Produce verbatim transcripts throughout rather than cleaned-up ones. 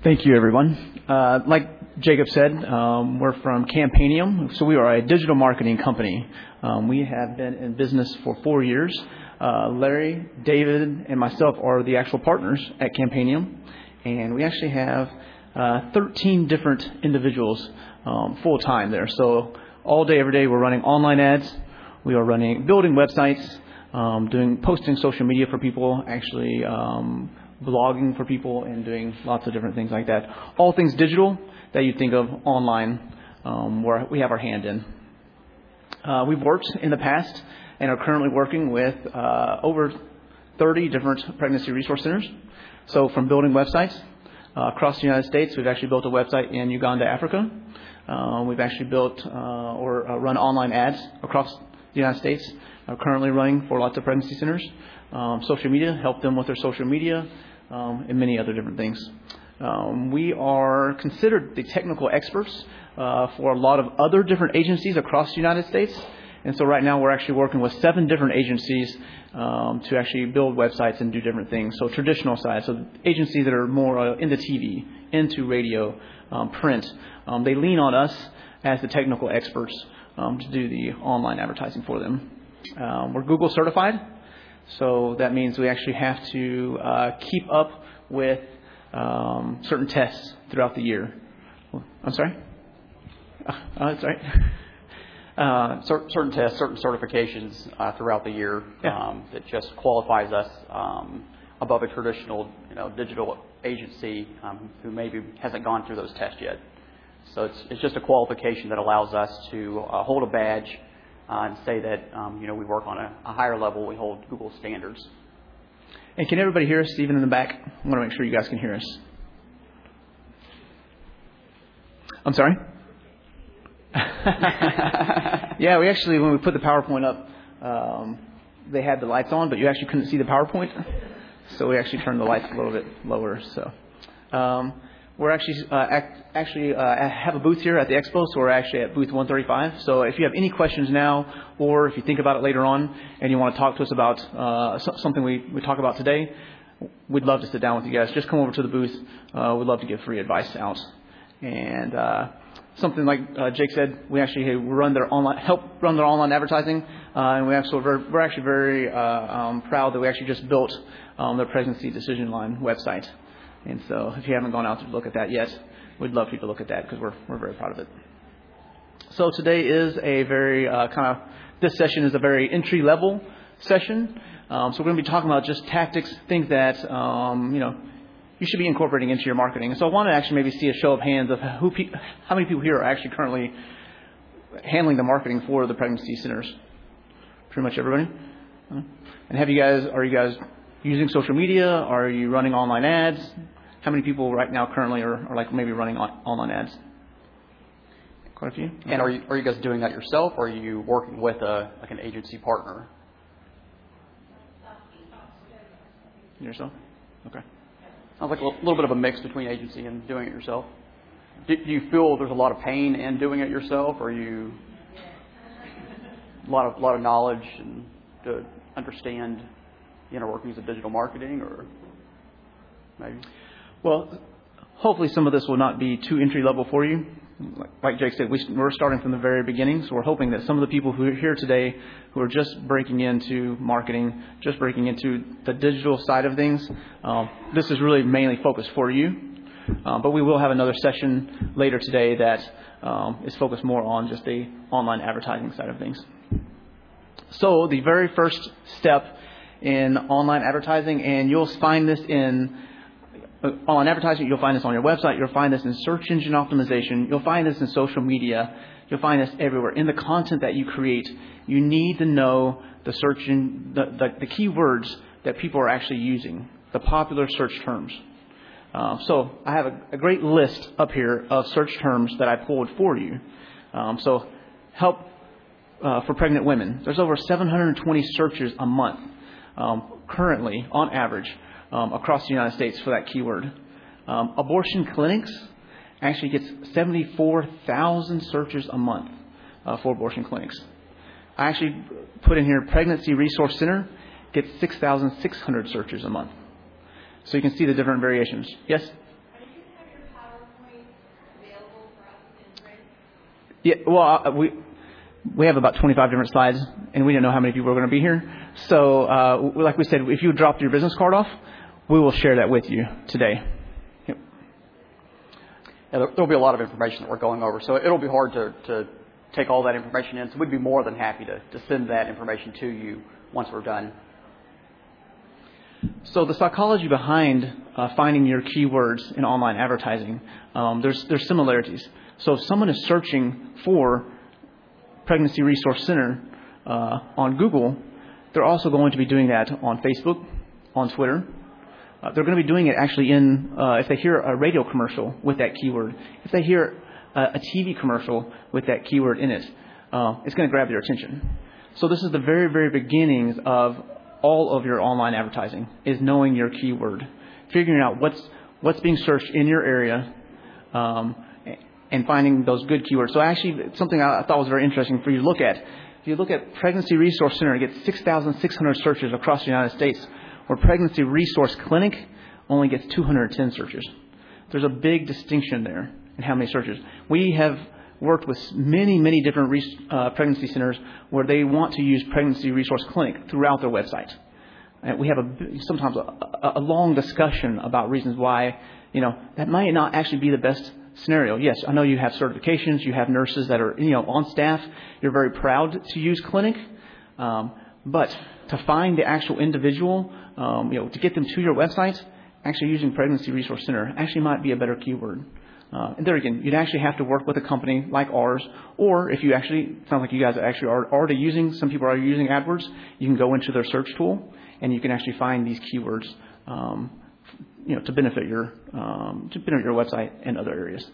Thank you, everyone. Uh, like Jacob said, um, we're from Campaignium, so we are a digital marketing company. Um, we have been in business for four years. Uh, Larry, David, and myself are the actual partners at Campaignium, and we actually have uh, thirteen different individuals um, full-time there. So all day, every day, we're running online ads. We are running, building websites, um, doing posting social media for people, actually um, blogging for people, and doing lots of different things like that. All things digital that you think of online, um, where we have our hand in. Uh, we've worked in the past and are currently working with uh, over thirty different pregnancy resource centers. So from building websites uh, across the United States, we've actually built a website in Uganda, Africa. Uh, we've actually built uh, or uh, run online ads across the United States, are currently running for lots of pregnancy centers. Um, social media, help them with their social media, um, and many other different things. Um, we are considered the technical experts uh, for a lot of other different agencies across the United States. And so right now we're actually working with seven different agencies um, to actually build websites and do different things. So traditional side, so agencies that are more uh, into T V, into radio, um, print, um, they lean on us as the technical experts um, to do the online advertising for them. Um, we're Google certified, so that means we actually have to uh, keep up with um, certain tests throughout the year. I'm sorry? Uh, that's right. Uh, cer- certain tests, certain certifications uh, throughout the year yeah. um, that just qualifies us um, above a traditional, you know, digital agency um, who maybe hasn't gone through those tests yet. So it's it's just a qualification that allows us to uh, hold a badge uh, and say that um, you know we work on a, a higher level. We hold Google standards. And can everybody hear us, even in the back? I want to make sure you guys can hear us. I'm sorry? Yeah, we actually, when we put the PowerPoint up, um, they had the lights on, but you actually couldn't see the PowerPoint. So we actually turned the lights a little bit lower. So um, we're actually uh, act, actually uh, have a booth here at the expo, so we're actually at booth one thirty-five. So if you have any questions now, or if you think about it later on, and you want to talk to us about uh, something we, we talk about today, we'd love to sit down with you guys. Just come over to the booth. Uh, we'd love to give free advice out. And uh, something like uh, Jake said, we actually run their online, help run their online advertising, uh, and we actually we're, we're actually very uh, um, proud that we actually just built um, their pregnancy decision line website. And so, if you haven't gone out to look at that yet, we'd love for you to look at that because we're we're very proud of it. So today is a very uh, kind of this session is a very entry level session. Um, so we're going to be talking about just tactics, things that um, you know. you should be incorporating into your marketing. And so I want to actually maybe see a show of hands of who, pe- how many people here are actually currently handling the marketing for the pregnancy centers. Pretty much everybody. And have you guys, are you guys using social media? Are you running online ads? How many people right now currently are, are like maybe running on, online ads? Quite a few. And are you are you guys doing that yourself, or are you working with a like an agency partner? Yourself? Okay. Sounds like a little bit of a mix between agency and doing it yourself. Do, do you feel there's a lot of pain in doing it yourself, or are you a lot of lot of knowledge and to understand the inner workings of digital marketing, or maybe? Well, hopefully some of this will not be too entry level for you. Like Jake said, we, we're starting from the very beginning, so we're hoping that some of the people who are here today who are just breaking into marketing, just breaking into the digital side of things, um, this is really mainly focused for you. Um, but we will have another session later today that um, is focused more on just the online advertising side of things. So the very first step in online advertising, and you'll find this in online advertising, you'll find this on your website, you'll find this in search engine optimization, you'll find this in social media, you'll find this everywhere. In the content that you create, you need to know the search in, the, the, the keywords that people are actually using, the popular search terms. Uh, so I have a, a great list up here of search terms that I pulled for you. Um, so help uh, for pregnant women. There's over seven hundred twenty searches a month um, currently on average. Um, across the United States for that keyword. Um, abortion clinics actually gets seventy-four thousand searches a month uh, for abortion clinics. I actually put in here Pregnancy Resource Center gets six thousand six hundred searches a month. So you can see the different variations. Yes? Yeah, well, uh, we we have about twenty-five different slides, and we didn't know how many people were going to be here. So, uh, like we said, if you dropped your business card off, we will share that with you today. Yep. Yeah, there will be a lot of information that we're going over, so it'll be hard to, to take all that information in. So we'd be more than happy to, to send that information to you once we're done. So the psychology behind uh, finding your keywords in online advertising, um, there's there's similarities. So if someone is searching for Pregnancy Resource Center uh, on Google, they're also going to be doing that on Facebook, on Twitter. Uh, they're going to be doing it actually in, uh, if they hear a radio commercial with that keyword, if they hear a, a T V commercial with that keyword in it, uh, it's going to grab their attention. So this is the very, very beginnings of all of your online advertising, is knowing your keyword, figuring out what's what's being searched in your area, um, and finding those good keywords. So actually, it's something I thought was very interesting for you to look at. If you look at Pregnancy Resource Center, it gets six thousand six hundred searches across the United States, where Pregnancy Resource Clinic only gets two hundred ten searches. There's a big distinction there in how many searches. We have worked with many, many different re- uh, pregnancy centers where they want to use Pregnancy Resource Clinic throughout their website. And we have a, sometimes a, a long discussion about reasons why, you know, that might not actually be the best scenario. Yes, I know you have certifications, you have nurses that are, you know, on staff. You're very proud to use Clinic, um, but to find the actual individual, um, you know, to get them to your website, actually using Pregnancy Resource Center actually might be a better keyword. Uh, and there again, you'd actually have to work with a company like ours, or if you actually, it sounds like you guys actually are already using, some people are using AdWords, you can go into their search tool and you can actually find these keywords, um, you know, to benefit your, um, to benefit your website and other areas.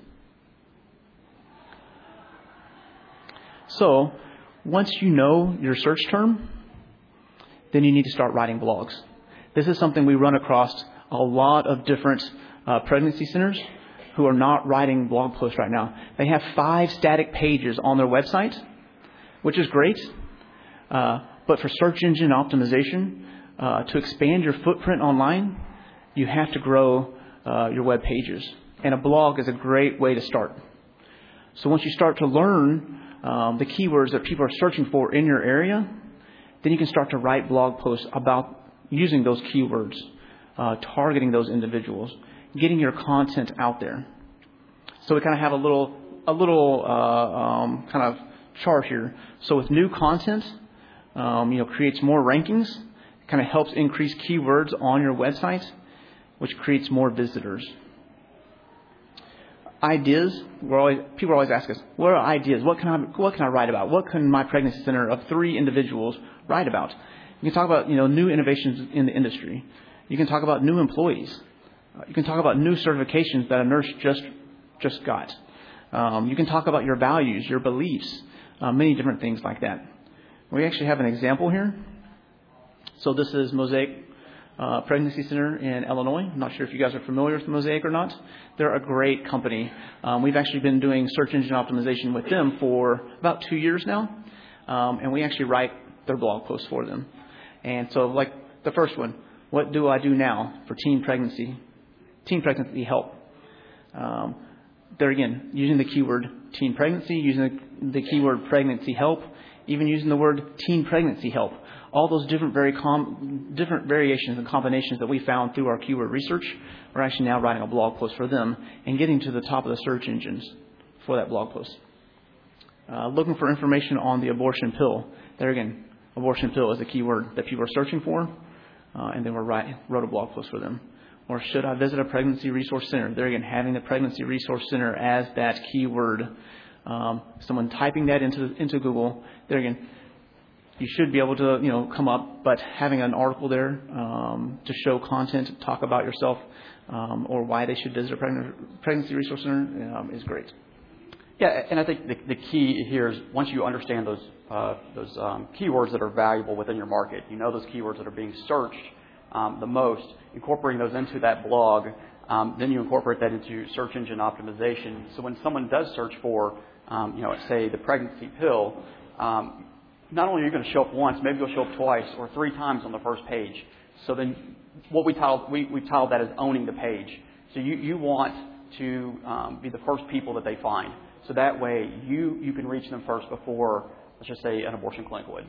So once you know your search term, then you need to start writing blogs. This is something we run across a lot of different uh, pregnancy centers who are not writing blog posts right now. They have five static pages on their website, which is great. Uh, but for search engine optimization, uh, to expand your footprint online, you have to grow uh, your web pages. And a blog is a great way to start. So once you start to learn um, the keywords that people are searching for in your area, then you can start to write blog posts about using those keywords, uh, targeting those individuals, getting your content out there. So we kind of have a little, a little uh, um, kind of chart here. So with new content, um, you know, creates more rankings, kind of helps increase keywords on your website, which creates more visitors. Ideas. We're always, people always ask us, what are ideas? What can I, what can I write about? What can my pregnancy center of three individuals write about? You can talk about, you know, new innovations in the industry. You can talk about new employees. You can talk about new certifications that a nurse just just got. Um, you can talk about your values, your beliefs, uh, many different things like that. We actually have an example here. So this is Mosaic uh, Pregnancy Center in Illinois. I'm not sure if you guys are familiar with Mosaic or not. They're a great company. Um, we've actually been doing search engine optimization with them for about two years now. Um, and we actually write their blog posts for them. And so like the first one, what do I do now for teen pregnancy? Teen pregnancy help. Um, there again, using the keyword teen pregnancy, using the, the keyword pregnancy help, even using the word teen pregnancy help. All those different very com- different variations and combinations that we found through our keyword research, we're actually now writing a blog post for them and getting to the top of the search engines for that blog post. Uh, looking for information on the abortion pill. There again, abortion pill is a keyword that people are searching for, uh, and then we write, wrote a blog post for them. Or should I visit a pregnancy resource center? There again, having the pregnancy resource center as that keyword. Um, someone typing that into into Google. There again, you should be able to, you know, come up, but having an article there um, to show content, talk about yourself, um, or why they should visit a pregnancy pregnancy resource center um, is great. Yeah, and I think the, the key here is once you understand those uh, those um, keywords that are valuable within your market, you know those keywords that are being searched um, the most, incorporating those into that blog, um, then you incorporate that into search engine optimization. So when someone does search for, um, you know, say the pregnancy pill, um, not only are you going to show up once, maybe you'll show up twice or three times on the first page. So then what we titled, we, we titled that as owning the page. So you, you want to um, be the first people that they find. So that way you, you can reach them first before, let's just say, an abortion clinic would.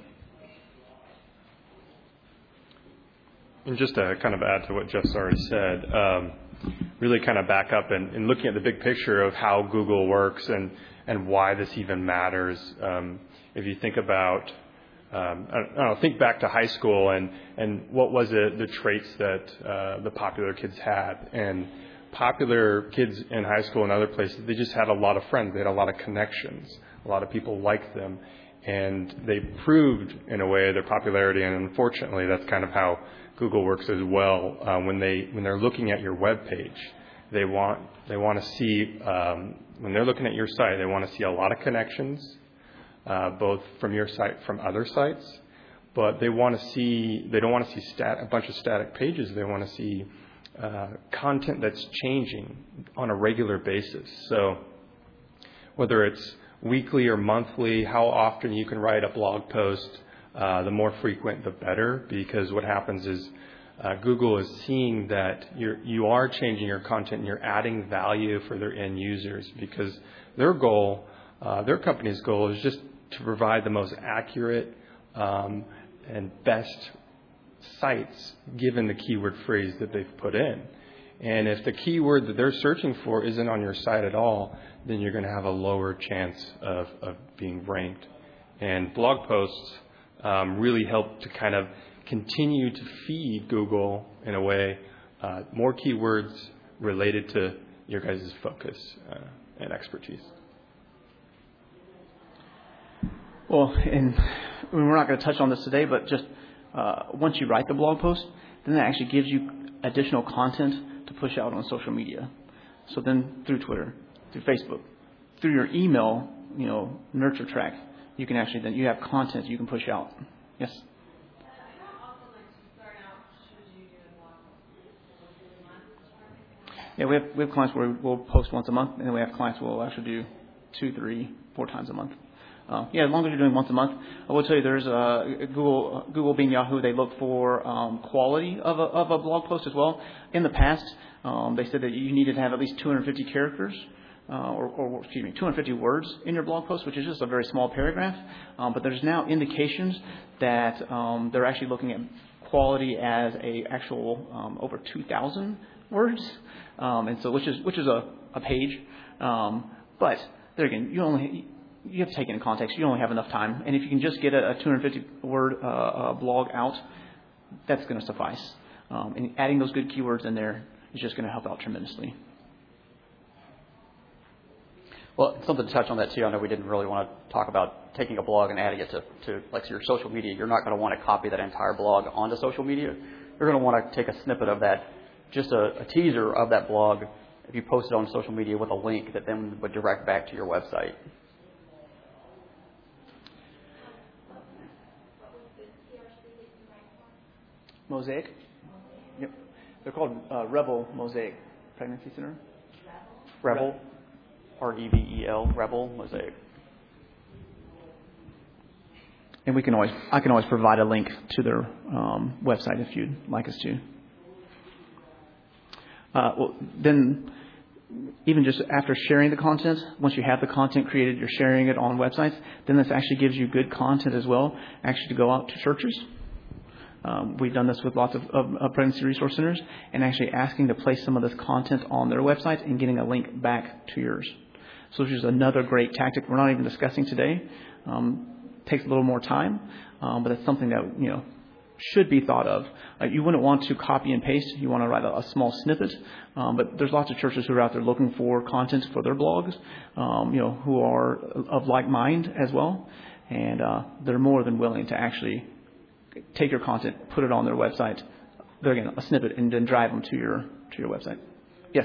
And just to kind of add to what Jeff's already said, um, really kind of back up and, and looking at the big picture of how Google works and, and why this even matters. Um, if you think about, um, I don't know, think back to high school and, and what was it, the traits that uh, the popular kids had. And popular kids in high school and other places, they just had a lot of friends. They had a lot of connections. A lot of people liked them. And they proved, in a way, their popularity. And unfortunately, that's kind of how Google works as well. Uh, when they when they're looking at your web page, they want they want to see um, when they're looking at your site, they want to see a lot of connections, uh, both from your site from other sites, but they want to see they don't want to see stat, a bunch of static pages. They want to see uh, content that's changing on a regular basis. So whether it's weekly or monthly, how often you can write a blog post. Uh, the more frequent, the better, because what happens is uh, Google is seeing that you're, you are changing your content and you're adding value for their end users, because their goal, uh, their company's goal is just to provide the most accurate um, and best sites given the keyword phrase that they've put in. And if the keyword that they're searching for isn't on your site at all, then you're going to have a lower chance of, of being ranked. And blog posts Um, really help to kind of continue to feed Google, in a way, uh, more keywords related to your guys' focus uh, and expertise. Well, and we're not going to touch on this today, but just uh, once you write the blog post, then that actually gives you additional content to push out on social media. So then through Twitter, through Facebook, through your email, you know, nurture track, you can actually then you have content you can push out. Yes. Yeah, we have we have clients where we'll post once a month, and then we have clients who will actually do two, three, four times a month. Uh, yeah, as long as you're doing once a month. I will tell you, there's uh, Google, Google Bing, Yahoo. They look for um, quality of a of a blog post as well. In the past, um, they said that you needed to have at least two hundred fifty characters. Uh, or, or excuse me, two hundred fifty words in your blog post, which is just a very small paragraph. Um, but there's now indications that um, they're actually looking at quality as a actual um, over two thousand words, um, and so which is which is a, a page. Um, but there again, you only you have to take it in context. You only have enough time, and if you can just get a, a two hundred fifty word uh, uh, blog out, that's going to suffice. Um, and adding those good keywords in there is just going to help out tremendously. Well, something to touch on that too. I know we didn't really want to talk about taking a blog and adding it to, to like your social media. You're not going to want to copy that entire blog onto social media. You're going to want to take a snippet of that, just a, a teaser of that blog. If you post it on social media with a link that then would direct back to your website. Mosaic. Yep. They're called uh, Rebel Mosaic Pregnancy Center. Rebel. R E V E L, Rebel Mosaic. And we can always, I can always provide a link to their um, website if you'd like us to. Uh, well, then, even just after sharing the content, once you have the content created, you're sharing it on websites, then this actually gives you good content as well, actually to go out to churches. Um, we've done this with lots of, of, of pregnancy resource centers, and actually asking to place some of this content on their website and getting a link back to yours. So this is another great tactic we're not even discussing today. Um, takes a little more time, um, but it's something that, you know, should be thought of. Uh, you wouldn't want to copy and paste. You want to write a, a small snippet. Um, but there's lots of churches who are out there looking for content for their blogs, um, you know, who are of like mind as well. And uh, they're more than willing to actually take your content, put it on their website, they're again a snippet, and then drive them to your to your website. Yes.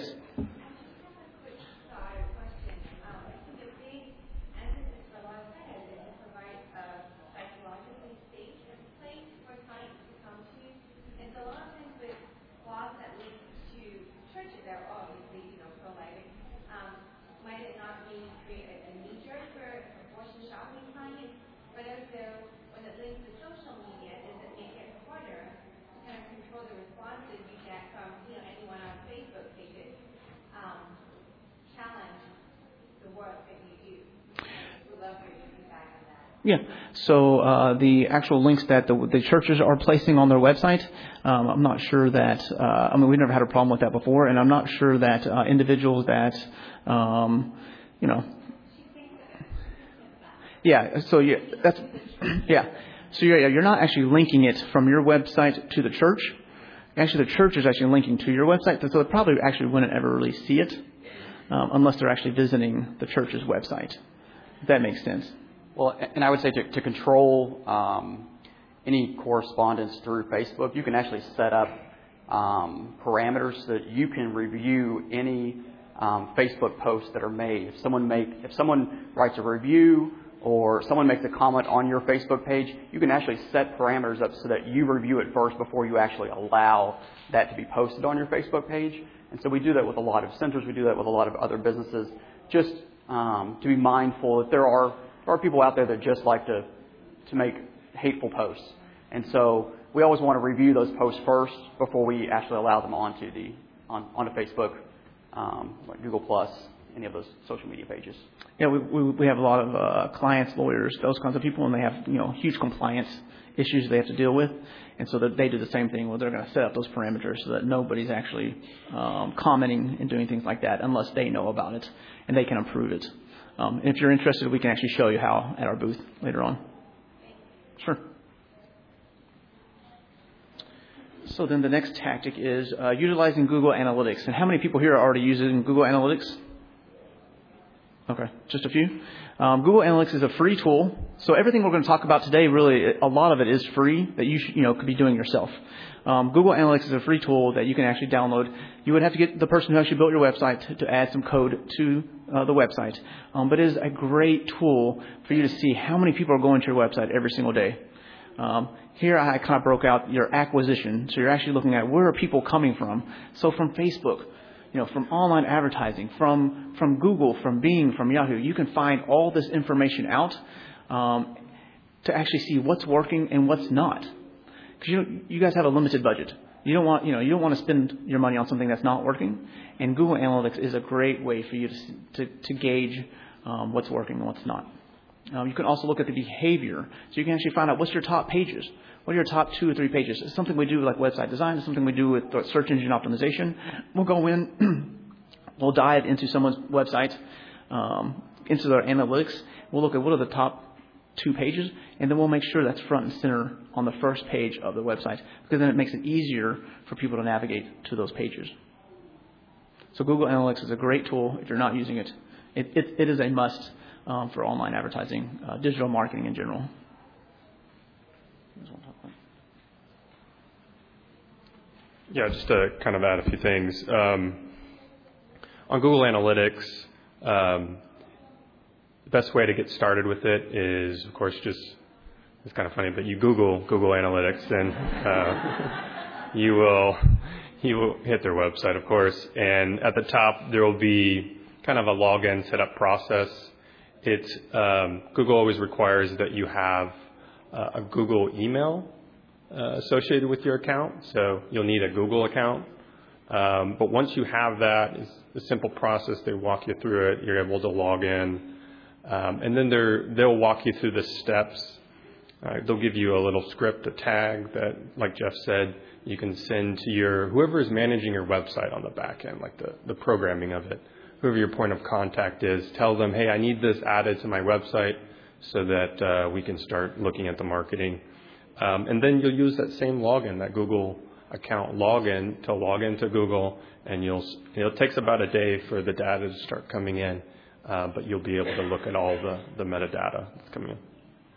Yeah. So uh, the actual links that the, the churches are placing on their website, um, I'm not sure that, uh, I mean, we've never had a problem with that before, and I'm not sure that uh, individuals that, um, you know, yeah, so yeah, that's, yeah. So you're, you're not actually linking it from your website to the church. Actually, the church is actually linking to your website, so they probably actually wouldn't ever really see it um, unless they're actually visiting the church's website, if that makes sense. Well, and I would say to, to control um, any correspondence through Facebook, you can actually set up um, parameters so that you can review any um, Facebook posts that are made. If someone make, if someone writes a review or someone makes a comment on your Facebook page, you can actually set parameters up so that you review it first before you actually allow that to be posted on your Facebook page. And so we do that with a lot of centers. We do that with a lot of other businesses, just um, to be mindful that there are There are people out there that just like to, to make hateful posts. And so we always want to review those posts first before we actually allow them onto the on, onto Facebook, um, like Google Plus, any of those social media pages. Yeah, we we, we have a lot of uh, clients, lawyers, those kinds of people, and they have, you know, huge compliance issues they have to deal with. And so that they do the same thing where they're going to set up those parameters so that nobody's actually um, commenting and doing things like that unless they know about it and they can approve it. Um, and if you're interested, we can actually show you how at our booth later on. Sure. So then the next tactic is uh, utilizing Google Analytics. And how many people here are already using Google Analytics? Okay, just a few. Um, Google Analytics is a free tool. So everything we're going to talk about today, really, a lot of it is free that you should, you know, could be doing yourself. Um, Google Analytics is a free tool that you can actually download. You would have to get the person who actually built your website to, to add some code to uh, the website. Um, but it is a great tool for you to see how many people are going to your website every single day. Um, here I kind of broke out your acquisition. So you're actually looking at where are people coming from. So from Facebook, you know, from online advertising, from from Google, from Bing, from Yahoo, you can find all this information out um, to actually see what's working and what's not. Because you you guys have a limited budget. You don't want you know you don't want to spend your money on something that's not working. And Google Analytics is a great way for you to to, to gauge um, what's working and what's not. Um, you can also look at the behavior, so you can actually find out what's your top pages. What are your top two or three pages? It's something we do like website design. It's something we do with search engine optimization. We'll go in, we'll dive into someone's website, um, into their analytics. We'll look at what are the top two pages, and then we'll make sure that's front and center on the first page of the website, because then it makes it easier for people to navigate to those pages. So Google Analytics is a great tool if you're not using it. It, it, it is a must um, for online advertising, uh, digital marketing in general. Yeah, just to kind of add a few things. Um, on Google Analytics, um, the best way to get started with it is, of course, just, it's kind of funny, but you Google Google Analytics and uh, you will you will hit their website, of course. And at the top, there will be kind of a login setup process. It um, Google always requires that you have uh, a Google email Uh, associated with your account, so you'll need a Google account. Um, but once you have that, it's a simple process. They walk you through it. You're able to log in, um, and then they're they'll walk you through the steps. Uh, they'll give you a little script, a tag that, like Jeff said, you can send to your whoever is managing your website on the back end, like the the programming of it. Whoever your point of contact is, tell them, hey, I need this added to my website so that uh, we can start looking at the marketing. Um, and then you'll use that same login, that Google account login, to log into Google, and you'll it takes about a day for the data to start coming in, uh, but you'll be able to look at all the, the metadata that's coming in.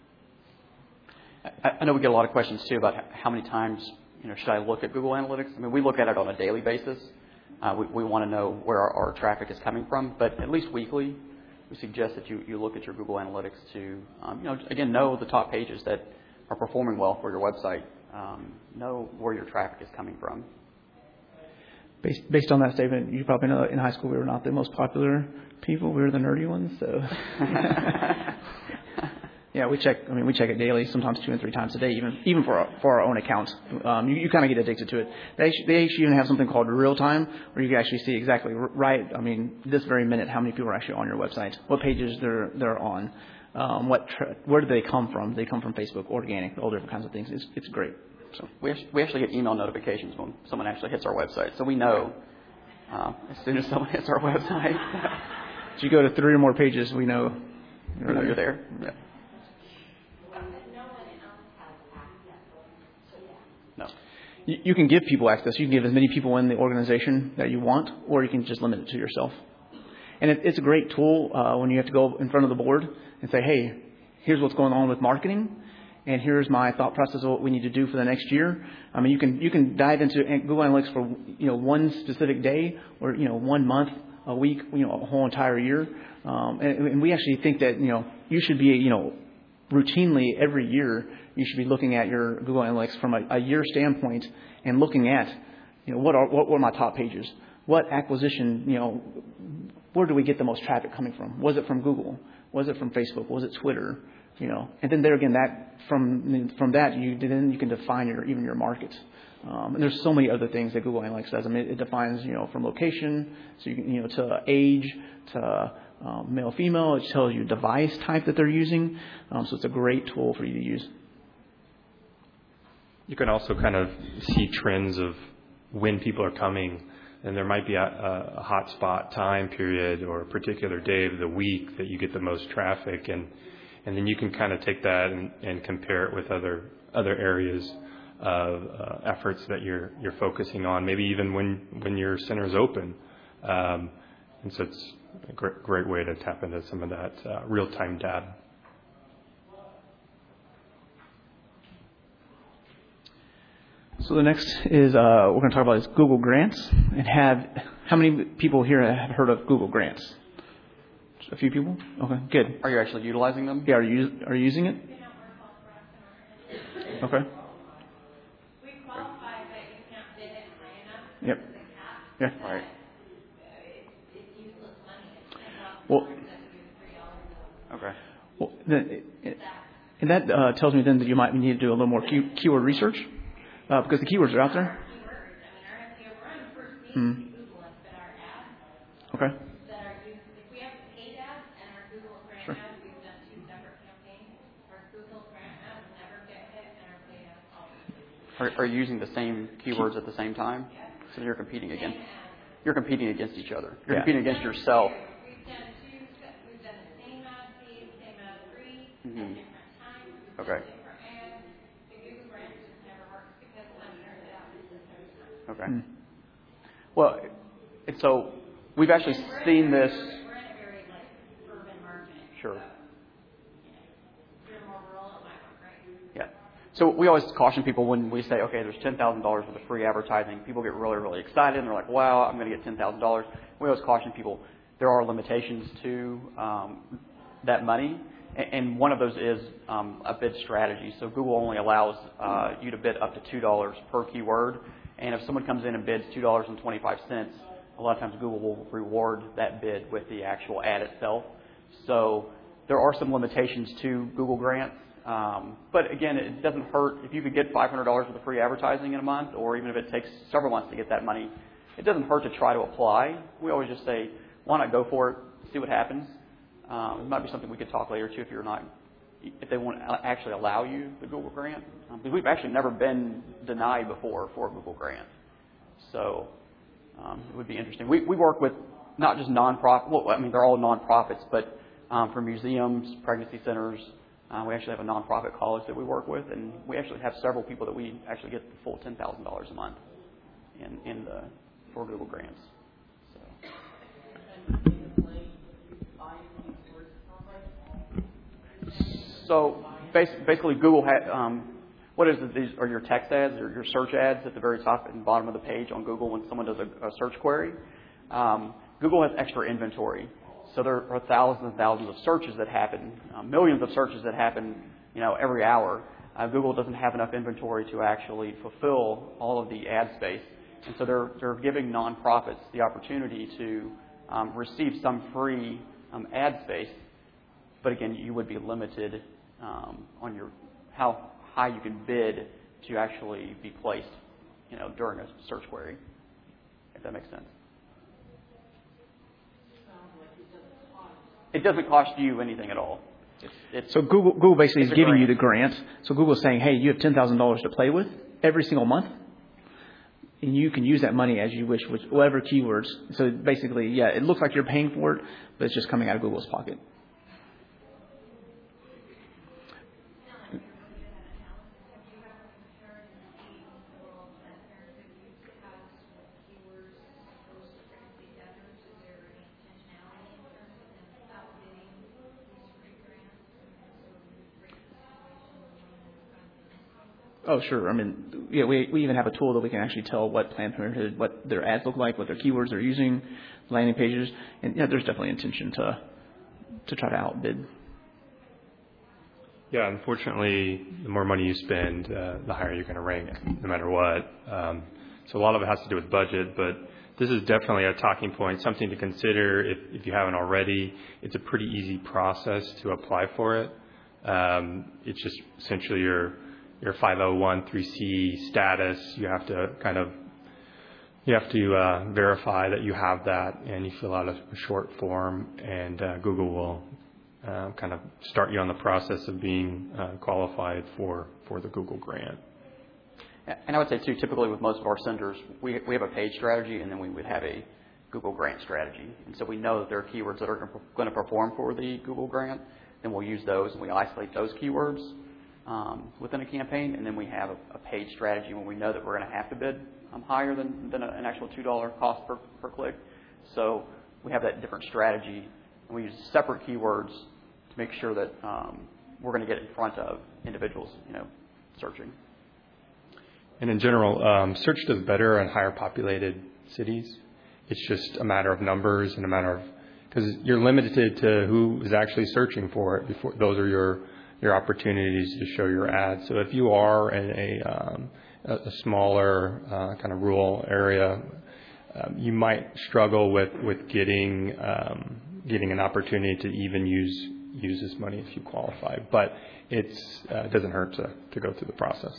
I, I know we get a lot of questions too about how many times you know should I look at Google Analytics. I mean, we look at it on a daily basis. Uh, we, we want to know where our, our traffic is coming from, but at least weekly, we suggest that you, you look at your Google Analytics to um, you know again know the top pages that are performing well for your website. Um, know where your traffic is coming from. Based, based on that statement, you probably know that in high school we were not the most popular people. We were the nerdy ones. So, Yeah, we check. I mean, we check it daily, sometimes two and three times a day, even even for our, for our own account. Um, you you kind of get addicted to it. They actually, they actually even have something called real time, where you can actually see exactly right. I mean, this very minute, how many people are actually on your website, what pages they're they're on, um, what tra- where do they come from? They come from Facebook, organic, all different kinds of things. It's it's great. So we actually, we actually get email notifications when someone actually hits our website, so we know uh, as soon as someone hits our website. If you go to three or more pages, we know we know you're there. Yeah. No. You, you can give people access. You can give as many people in the organization that you want, or you can just limit it to yourself. And it, it's a great tool uh, when you have to go in front of the board and say, hey, here's what's going on with marketing, and here's my thought process of what we need to do for the next year. I mean, you can you can dive into Google Analytics for you know one specific day, or you know one month, a week, you know a whole entire year. Um, and, and we actually think that you know you should be you know routinely every year you should be looking at your Google Analytics from a, a year standpoint and looking at you know what are what were my top pages, what acquisition you know where do we get the most traffic coming from? Was it from Google? Was it from Facebook? Was it Twitter? You know, and then there again, that from from that you then you can define your even your market. Um, and there's so many other things that Google Analytics does. I mean, it defines you know from location, so you can you know to age, to um, male female. It tells you device type that they're using. Um, so it's a great tool for you to use. You can also kind of see trends of when people are coming, and there might be a, a hot spot time period or a particular day of the week that you get the most traffic, and and then you can kind of take that and, and compare it with other other areas of uh, efforts that you're you're focusing on. Maybe even when when your center is open, um, and so it's a great great way to tap into some of that uh, real time data. So the next is uh, we're going to talk about is Google Grants, and have how many people here have heard of Google Grants? A few people. Okay, good. Are you actually utilizing them? Yeah, are you are you using it? Okay. We qualify, but you can't bid it high enough. Yep. Yeah. All right. It's useless money. Well. Okay. Well, then, it, and that uh, tells me then that you might need to do a little more key, keyword research, uh, because the keywords are out there. Hmm. Okay. Sure. Are, are you using the same keywords at the same time? So you're competing against you're competing against each other. You're Yeah. competing against yourself. We've done two. We've done the same amount of fees, same amount of free, Mm-hmm. at different times. Okay. Different ads. The Google brand just never works because I'm turned it out business every time. Okay. Hmm. Well, and so we've actually seen this. We're in a very like urban market. Sure. If you're more rural, it might work great. Yeah. So we always caution people when we say, okay, there's ten thousand dollars worth of free advertising. People get really, really excited, and they're like, wow, I'm going to get ten thousand dollars. We always caution people there are limitations to um, that money, and, and one of those is um, a bid strategy. So Google only allows uh, you to bid up to two dollars per keyword, and if someone comes in and bids two dollars and twenty-five cents, a lot of times Google will reward that bid with the actual ad itself. So there are some limitations to Google Grants. Um, but again, it doesn't hurt if you could get five hundred dollars worth of free advertising in a month, or even if it takes several months to get that money, it doesn't hurt to try to apply. We always just say, why not go for it, see what happens. Um, it might be something we could talk later too if you're not, if they won't actually allow you the Google Grant. Um, because we've actually never been denied before for a Google Grant. So um, it would be interesting. We, we work with not just nonprofit, well, I mean, they're all nonprofits, but um, for museums, pregnancy centers. Uh, we actually have a nonprofit college that we work with, and we actually have several people that we actually get the full ten thousand dollars a month in, in the, for Google Grants. So, so basically, Google had, um, what is it? These are your text ads or your search ads at the very top and bottom of the page on Google when someone does a, a search query. Um, Google has extra inventory. So there are thousands and thousands of searches that happen, uh, millions of searches that happen, you know, every hour. Uh, Google doesn't have enough inventory to actually fulfill all of the ad space, and so they're they're giving nonprofits the opportunity to um, receive some free um, ad space. But again, you would be limited um, on your how high you can bid to actually be placed, you know, during a search query. If that makes sense. It doesn't cost you anything at all. It's, it's, So Google, Google basically is a giving grant. you the grant. So Google's saying, hey, you have ten thousand dollars to play with every single month. And you can use that money as you wish with whatever keywords. So basically, yeah, it looks like you're paying for it, but it's just coming out of Google's pocket. Oh, sure. I mean, yeah, we we even have a tool that we can actually tell what Planned Parenthood, what their ads look like, what their keywords they're using, landing pages, and yeah, there's definitely intention to to try to outbid. Yeah, unfortunately, the more money you spend, uh, the higher you're going to rank, no matter what. Um, so a lot of it has to do with budget, but this is definitely a talking point, something to consider if, if you haven't already. It's a pretty easy process to apply for it. Um, it's just essentially your your five oh one three C status. You have to kind of you have to uh, verify that you have that, and you fill out a, a short form, and uh, Google will uh, kind of start you on the process of being uh, qualified for, for the Google grant. And I would say, too, typically with most of our senders, we we have a paid strategy, and then we would have a Google grant strategy. And so we know that there are keywords that are going to perform for the Google grant, then we'll use those, and we isolate those keywords um, within a campaign, and then we have a, a paid strategy when we know that we're going to have to bid um, higher than, than an actual two dollars cost per, per click. So we have that different strategy, and we use separate keywords to make sure that um, we're going to get in front of individuals, you know, searching. And in general, um, search does better in higher populated cities. It's just a matter of numbers and a matter of, because you're limited to who is actually searching for it. Before those are your your opportunities to show your ad. So if you are in a um, a, a smaller uh, kind of rural area, um, you might struggle with with getting um, getting an opportunity to even use use this money if you qualify. But it's uh, it doesn't hurt to to go through the process.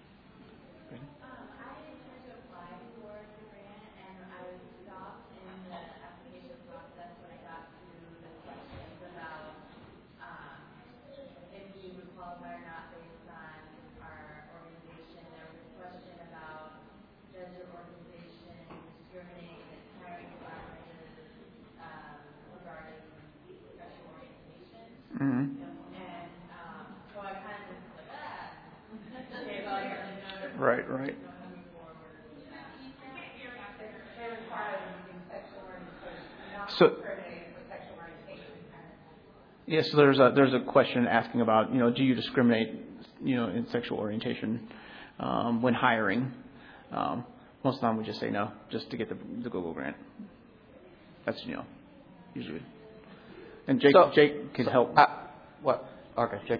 Mm-hmm. And um, so I kind of just like, ah, okay, well, you're going to know. Right, right. So, yes, so there's a there's a question asking about, you know, do you discriminate, you know, in sexual orientation um, when hiring? Um, most of the time we just say no, just to get the, the Google grant. That's, you know, usually. And Jake So- Jake can so, help. Uh, what? Okay, Jake.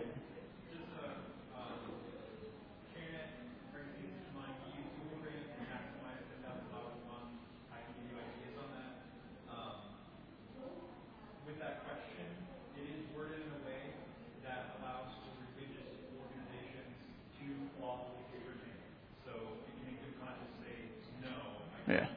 Yeah.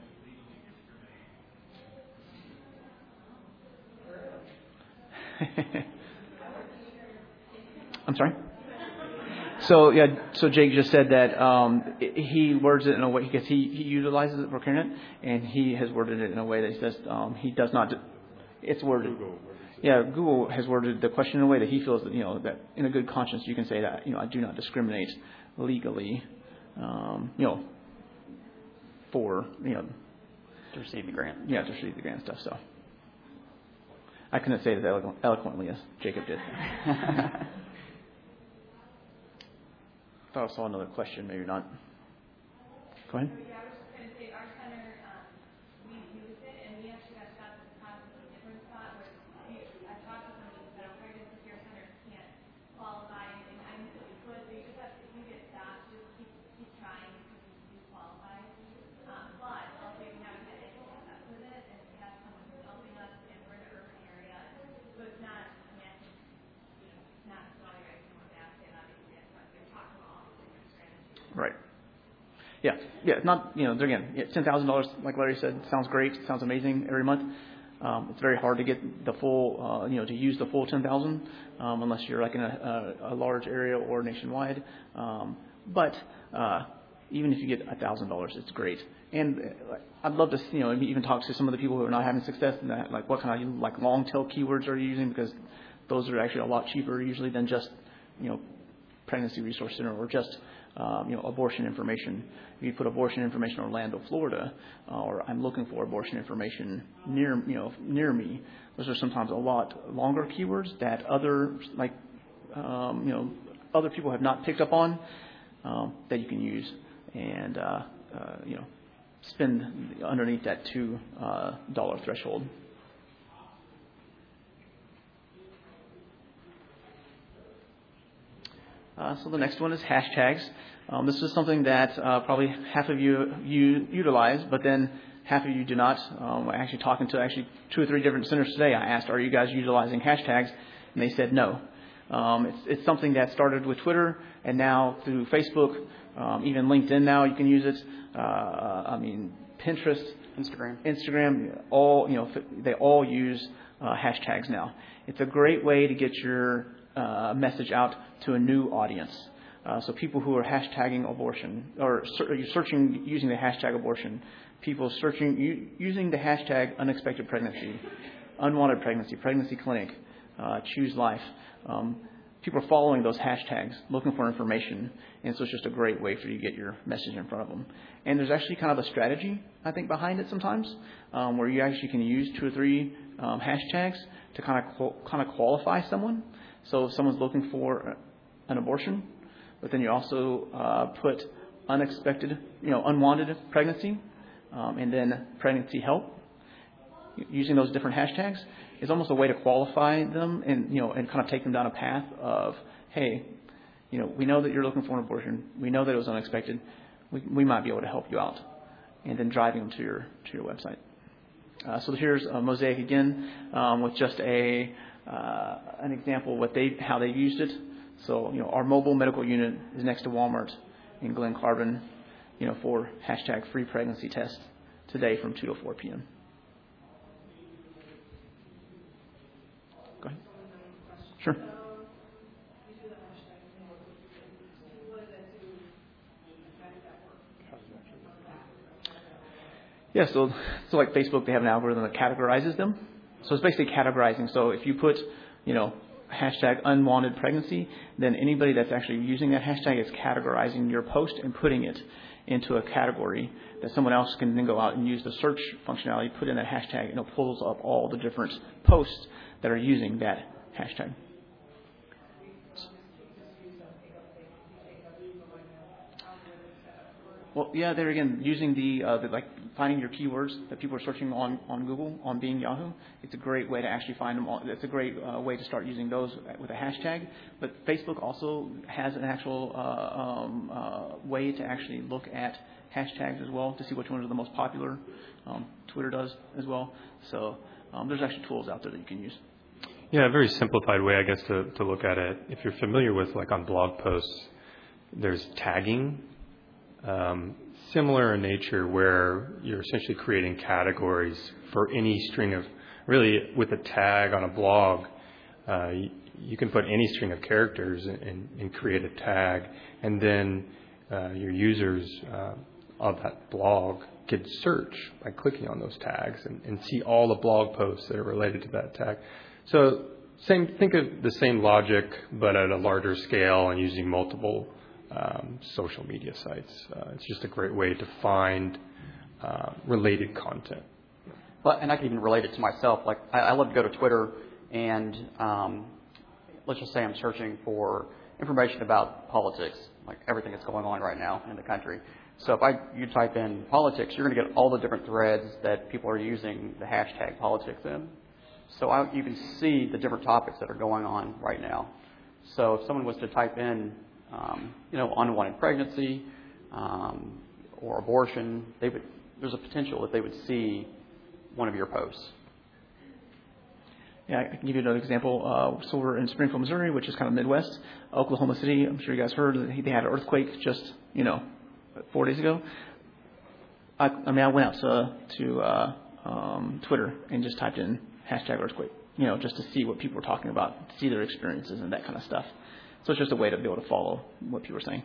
I'm sorry? So, yeah, so Jake just said that um, he words it in a way, because he, he utilizes it for CareNet, and he has worded it in a way that he says um, he does not, it's worded. Google. Yeah, Google has worded the question in a way that he feels that, you know, that in a good conscience you can say that, you know, I do not discriminate legally, um, you know, for, you know, To receive the grant. yeah, to receive the grant stuff, so. I couldn't say it as elo- eloquently as Jacob did. I thought I saw another question, maybe not. Go ahead. Yeah, I was just going to say, our center, um, we used it, and we actually got shots at the process in a different spot where we, I talked to somebody who said, okay, this is your center, can't qualify, and I knew that we could, so you just have to, if you get stopped, just keep, keep trying, because you do qualify. Um, but also you haven't had any success with it, and we have someone who's helping us, and we're in an urban area, so it's not, I mean, I think, you know, it's not all your eggs in one Right. Yeah. Yeah. It's not, you know, again, yeah, ten thousand dollars, like Larry said, sounds great. Sounds amazing every month. Um, it's very hard to get the full, uh, you know, to use the full ten thousand um, unless you're like in a, a, a large area or nationwide. Um, but uh, even if you get one thousand dollars, it's great. And uh, I'd love to, you know, even talk to some of the people who are not having success in that, like what kind of like long tail keywords are you using, because those are actually a lot cheaper usually than just, you know, pregnancy resource center or just um, you know, abortion information. If you put abortion information Orlando, Florida, uh, or I'm looking for abortion information near, you know, near me, those are sometimes a lot longer keywords that other, like, um, you know, other people have not picked up on um, that you can use and, uh, uh, you know, spend underneath that two uh, dollar threshold. Uh, so the next one is hashtags. Um, this is something that uh, probably half of you, you utilize, but then half of you do not. Um, actually talking to actually two or three different centers today, I asked, are you guys utilizing hashtags? And they said no. Um, it's, it's something that started with Twitter and now through Facebook, um, even LinkedIn now you can use it. Uh, I mean, Pinterest, Instagram, Instagram, all, you know, they all use uh, hashtags now. It's a great way to get your uh, message out to a new audience. Uh, so people who are hashtagging abortion or ser- searching using the hashtag abortion, people searching u- using the hashtag unexpected pregnancy, unwanted pregnancy, pregnancy clinic, uh, choose life. Um, people are following those hashtags, looking for information, and so it's just a great way for you to get your message in front of them. And there's actually kind of a strategy, I think, behind it sometimes, um, where you actually can use two or three um, hashtags to kind of qual- kind of qualify someone. So if someone's looking for an abortion, but then you also uh, put unexpected, you know, unwanted pregnancy, um, and then pregnancy help. Using those different hashtags is almost a way to qualify them and, you know, and kind of take them down a path of, hey, you know, we know that you're looking for an abortion. We know that it was unexpected. We, we might be able to help you out, and then driving them to your to your website. Uh, so here's a Mosaic again um, with just a uh, an example of what they how they used it. So, you know, our mobile medical unit is next to Walmart in Glen Carbon, you know, for hashtag free pregnancy test today from two to four p.m. Go ahead. Sure. Yeah, so so like Facebook, they have an algorithm that categorizes them. So it's basically categorizing. So if you put, you know, hashtag unwanted pregnancy, then anybody that's actually using that hashtag is categorizing your post and putting it into a category that someone else can then go out and use the search functionality, put in that hashtag, and it pulls up all the different posts that are using that hashtag. Well, yeah, there again, using the, uh, the like finding your keywords that people are searching on, on Google, on Bing, Yahoo. It's a great way to actually find them. All. It's a great uh, way to start using those with a hashtag. But Facebook also has an actual uh, um, uh, way to actually look at hashtags as well to see which ones are the most popular. Um, Twitter does as well. So um, there's actually tools out there that you can use. Yeah, a very simplified way, I guess, to, to look at it. If you're familiar with, like on blog posts, there's tagging. Um, similar in nature, where you're essentially creating categories for any string of, really with a tag on a blog, uh, you, you can put any string of characters and, and create a tag, and then uh, your users uh, of that blog could search by clicking on those tags and, and see all the blog posts that are related to that tag. So same, think of the same logic, but at a larger scale and using multiple Um, social media sites. Uh, it's just a great way to find uh, related content. Well, and I can even relate it to myself. Like I, I love to go to Twitter, and um, let's just say I'm searching for information about politics, like everything that's going on right now in the country. So if I you type in politics, you're going to get all the different threads that people are using the hashtag politics in. So I, you can see the different topics that are going on right now. So if someone was to type in Um, you know, unwanted pregnancy um, or abortion, they would. There's a potential that they would see one of your posts. Yeah, I can give you another example. Uh, so we're in Springfield, Missouri, which is kind of Midwest. Oklahoma City, I'm sure you guys heard that they had an earthquake just, you know, four days ago. I, I mean, I went out to, to uh, um, Twitter and just typed in hashtag earthquake, you know, just to see what people were talking about, to see their experiences and that kind of stuff. So it's just a way to be able to follow what people are saying.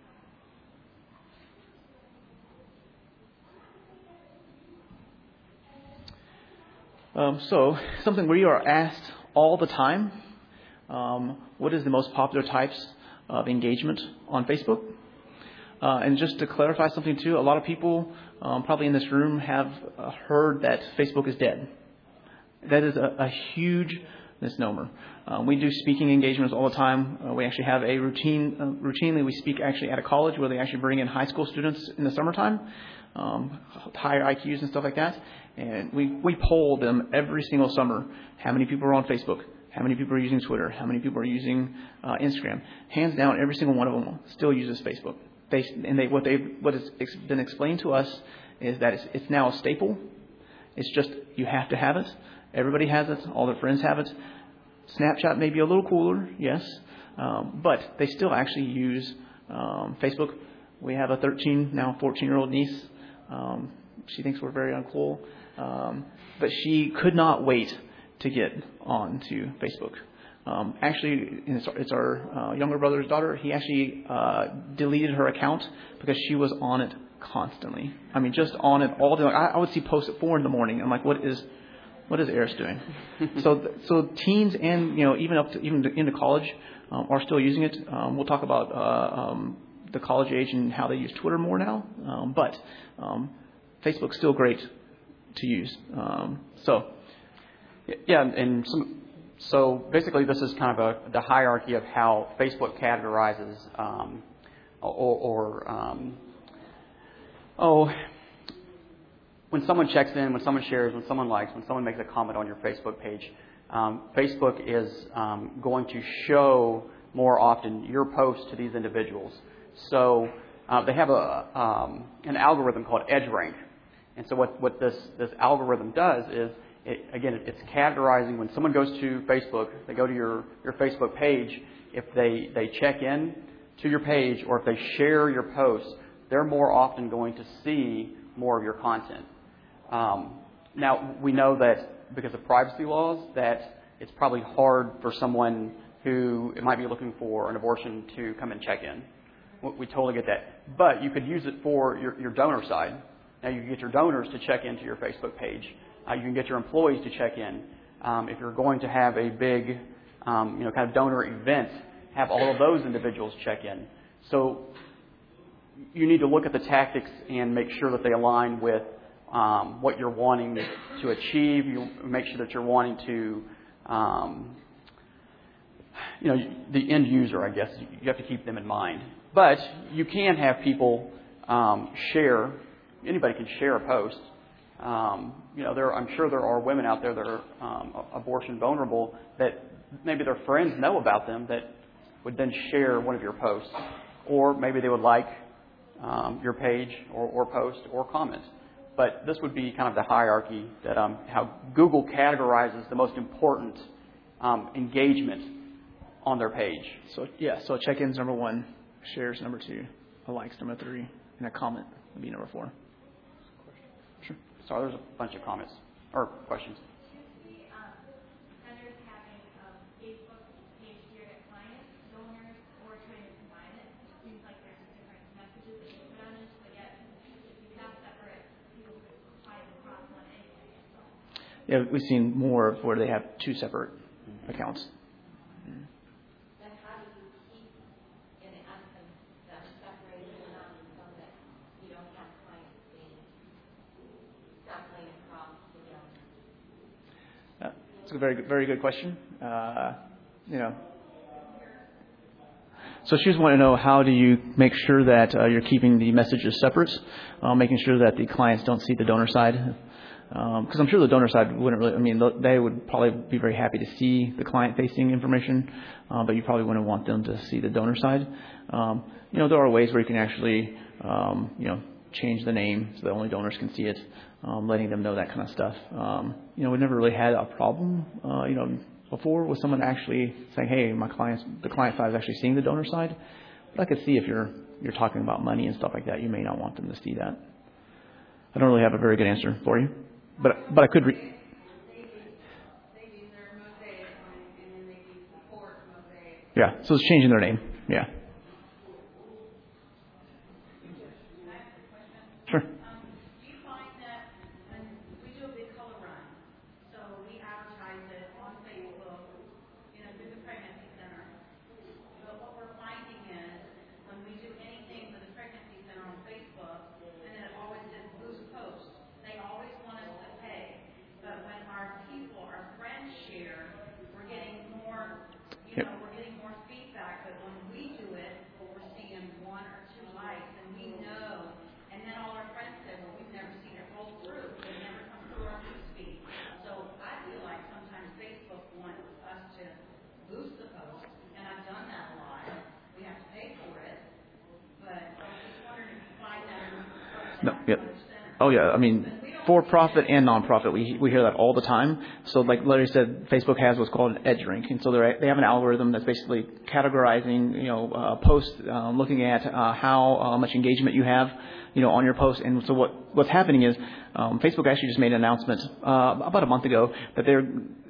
Um, so something we are asked all the time, um, what is the most popular types of engagement on Facebook? Uh, and just to clarify something too, a lot of people um, probably in this room have uh, heard that Facebook is dead. That is a, a huge misnomer. Um, we do speaking engagements all the time. Uh, we actually have a routine, uh, routinely we speak actually at a college where they actually bring in high school students in the summertime, um, higher I Qs and stuff like that. And we, we poll them every single summer. How many people are on Facebook? How many people are using Twitter? How many people are using uh, Instagram? Hands down, every single one of them still uses Facebook. They, and they, what, they, what has been explained to us is that it's, it's now a staple. It's just you have to have it. Everybody has it. All their friends have it. Snapchat may be a little cooler, yes, um, but they still actually use um, Facebook. We have a thirteen, now fourteen-year-old niece. Um, she thinks we're very uncool, um, but she could not wait to get onto Facebook. Um, actually, it's, it's our uh, younger brother's daughter. He actually uh, deleted her account because she was on it constantly. I mean, just on it all day. I, I would see posts at four in the morning. I'm like, what is... What is Eris doing? so, so teens and you know even up to even to, into college um, are still using it. Um, we'll talk about uh, um, the college age and how they use Twitter more now. Um, but um, Facebook's still great to use. Um, so, yeah, and some, so basically this is kind of a, the hierarchy of how Facebook categorizes um, or, or um, oh. When someone checks in, when someone shares, when someone likes, when someone makes a comment on your Facebook page, um, Facebook is um, going to show more often your posts to these individuals. So uh, they have a um, an algorithm called EdgeRank. And so what, what this, this algorithm does is, it, again, it's categorizing when someone goes to Facebook, they go to your, your Facebook page, if they, they check in to your page or if they share your posts, they're more often going to see more of your content. Um, now, we know that because of privacy laws that it's probably hard for someone who might be looking for an abortion to come and check in. We totally get that. But you could use it for your, your donor side. Now, you can get your donors to check into your Facebook page. Uh, you can get your employees to check in. Um, if you're going to have a big, um, you know, kind of donor event, have all of those individuals check in. So you need to look at the tactics and make sure that they align with Um, what you're wanting to achieve. You make sure that you're wanting to, um, you know, the end user, I guess, you have to keep them in mind. But you can have people um, share. Anybody can share a post. Um, you know, there. I'm sure there are women out there that are um, abortion vulnerable that maybe their friends know about them that would then share one of your posts, or maybe they would like um, your page or, or post or comment. But this would be kind of the hierarchy that um, how Google categorizes the most important um, engagement on their page. So yeah, so check-ins number one, shares number two, a likes number three, and a comment would be number four. Sure. Sorry, there's a bunch of comments or questions. Yeah, we've seen more where they have two separate mm-hmm. accounts. Mm-hmm. Then how do you keep, in essence, them separated enough so that you don't have clients being shuffling across the donors? Uh, that's a very good, very good question. Uh, you know, so she just wanted to know, how do you make sure that uh, you're keeping the messages separate, uh, making sure that the clients don't see the donor side. Because um, I'm sure the donor side wouldn't really, I mean, they would probably be very happy to see the client-facing information, uh, but you probably wouldn't want them to see the donor side. Um, you know, there are ways where you can actually, um, you know, change the name so that only donors can see it, um, letting them know that kind of stuff. Um, you know, we never really had a problem, uh, you know, before with someone actually saying, hey, my clients, the client side is actually seeing the donor side. But I could see if you're you're talking about money and stuff like that, you may not want them to see that. I don't really have a very good answer for you, but but I could. Re- yeah, so it's changing their name. Yeah. Sure. Um, do you find that when we do a big color run, so we advertise it on Facebook, you know, through the pregnancy center, but what we're finding is when we do anything for the pregnancy center on Facebook, and then it always says boost post, they always want us to pay. But when our people, our friends share, we're getting more, you Yep. know, we're getting more feedback. But when we do it, we're seeing one or two likes, and we know. And then all our friends say, well, we've never seen it roll through. It never comes through our newsfeed. So I feel like sometimes Facebook wants us to boost the post, and I've done that a lot. We have to pay for it. But I was just wondering if you find that in No, yep. other centers. Oh yeah, I mean, for profit and nonprofit, we we hear that all the time. So like Larry said, Facebook has what's called an edge rank, and so they they have an algorithm that's basically categorizing, you know, uh, posts, um, looking at uh, how uh, much engagement you have, you know, on your post. And so what what's happening is um, Facebook actually just made an announcement uh, about a month ago that they're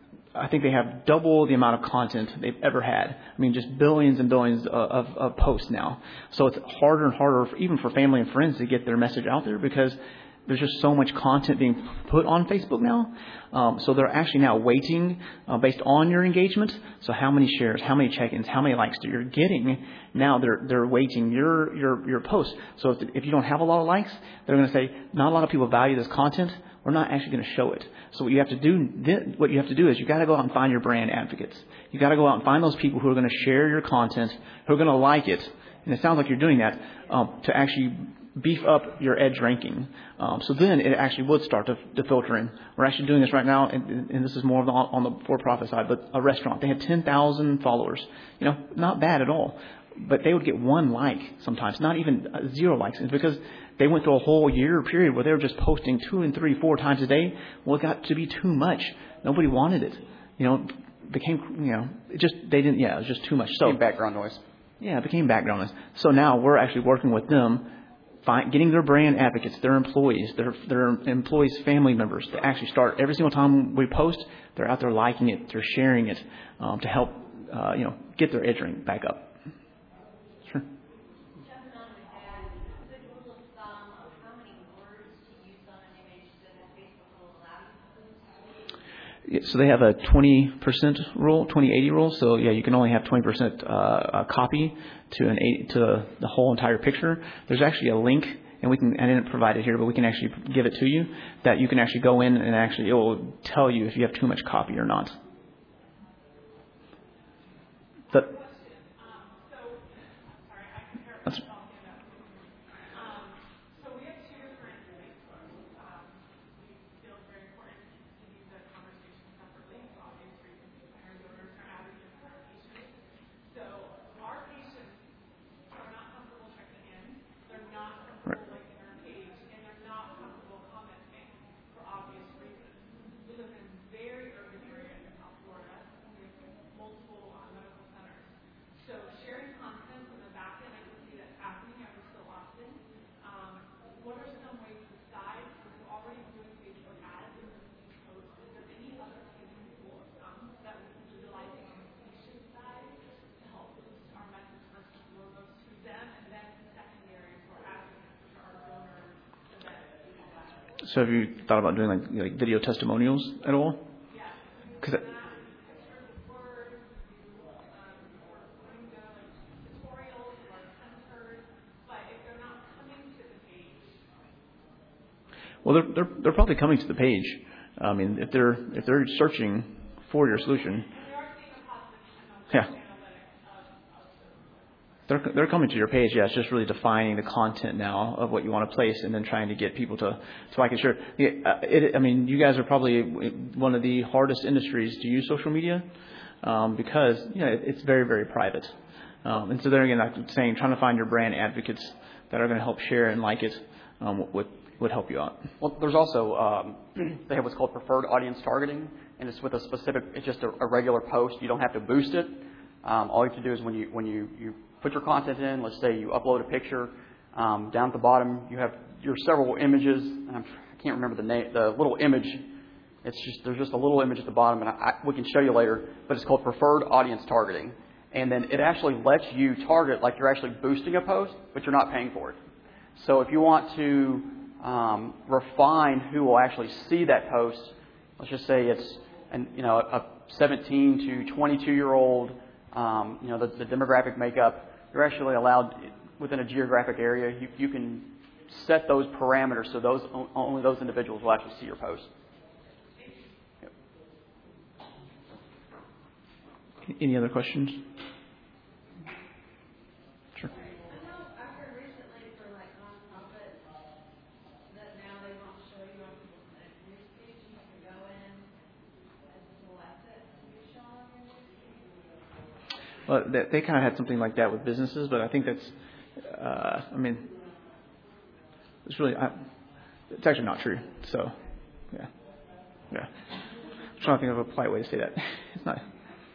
I think they have double the amount of content they've ever had. I mean, just billions and billions of, of, of posts now. So it's harder and harder, for, even for family and friends, to get their message out there because there's just so much content being put on Facebook now. Um, so they're actually now weighting uh, based on your engagement. So how many shares, how many check-ins, how many likes you're getting. Now they're they're weighting your your your post. So if, if you don't have a lot of likes, they're going to say not a lot of people value this content. We're not actually going to show it. So what you have to do, what you have to do is you got to go out and find your brand advocates. You got to go out and find those people who are going to share your content, who are going to like it. And it sounds like you're doing that um, to actually beef up your edge ranking. Um, so then it actually would start to, to filter in. We're actually doing this right now, and, and this is more of the, on the for-profit side, but a restaurant. They had ten thousand followers. You know, not bad at all. But they would get one like sometimes, not even uh, zero likes. It's because they went through a whole year period where they were just posting two and three, four times a day. Well, it got to be too much. Nobody wanted it. You know, it became, you know, it just, they didn't, yeah, it was just too much. So background noise. Yeah, it became background noise. So now we're actually working with them, find, getting their brand advocates, their employees, their their employees' family members to actually start every single time we post. They're out there liking it, they're sharing it um, to help, uh, you know, get their edge rank back up. Sure. Jumping on with that, good rule of thumb of how many words to use on an image so that Facebook will allow you to boost? So they have a twenty percent rule, twenty eighty rule. So yeah, you can only have twenty percent uh, copy to an eight, to the whole entire picture. There's actually a link, and we can I didn't provide it here, but we can actually give it to you that you can actually go in and actually it will tell you if you have too much copy or not. But that's, So have you thought about doing like like video testimonials at all? Because well, they're they're they're probably coming to the page. I mean, if they're if they're searching for your solution, yeah. They're they're coming to your page. Yeah, it's just really defining the content now of what you want to place, and then trying to get people to to like it. Sure, it, it, I mean, you guys are probably one of the hardest industries to use social media um, because you know it, it's very very private. Um, and so there again, like I'm saying, trying to find your brand advocates that are going to help share and like it um, would would help you out. Well, there's also, um, they have what's called preferred audience targeting, and it's with a specific, it's just a, a regular post. You don't have to boost it. Um, all you have to do is when you when you, you put your content in, let's say you upload a picture, um, down at the bottom you have your several images, and I'm, I can't remember the name, the little image. It's just, there's just a little image at the bottom, and I, I, we can show you later, but it's called preferred audience targeting. And then it actually lets you target like you're actually boosting a post, but you're not paying for it. So if you want to um, refine who will actually see that post, let's just say it's an, you know, a seventeen to twenty-two year old, um, you know, the, the demographic makeup, you're actually allowed within a geographic area, you, you can set those parameters so those only those individuals will actually see your post. Yep. Any other questions? Sure. I know I've heard recently for like nonprofits that now they won't show you on the news feed. You have to go in and select it to be shown on your news feed. Well, they, they kind of had something like that with businesses, but I think that's, uh, I mean, it's really, I, it's actually not true. So, yeah, yeah. I'm trying to think of a polite way to say that. It's not.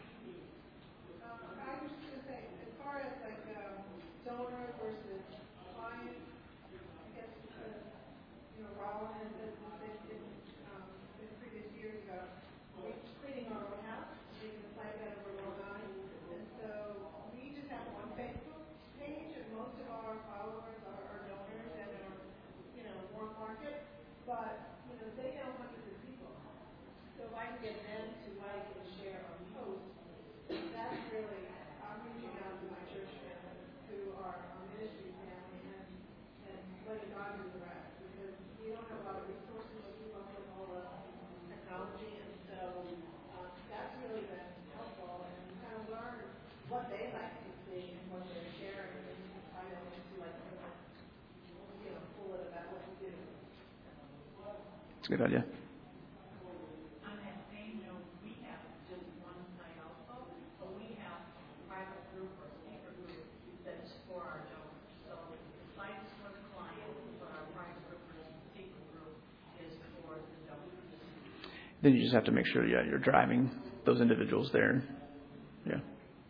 I was just going to say, as far as like um, donor versus client, I guess because, you know, Rollin and business in, um, in previous years ago, we were cleaning our own house, making the plant better for Long Island. And so we just have one Facebook page, and most of our followers are, are donors that are, you know, warm market. But, you know, they know hundreds of people. So if I can get them to like and share our posts, that's really, I'm reaching out to my church family who are our ministry family and, and letting God do the rest because we don't have a lot of resources to keep up with all the technology, and so um, that's really been helpful and kind of learn what they like to see and what they're sharing and I know to like, you know, pull it about what we do. It's a good idea. On that same note, we have just one site also, but we have a private group or speaker group that's for our donors. So the site is for the client, but our private group or speaker group is for the donors. Then you just have to make sure, yeah, you're driving those individuals there. Yeah.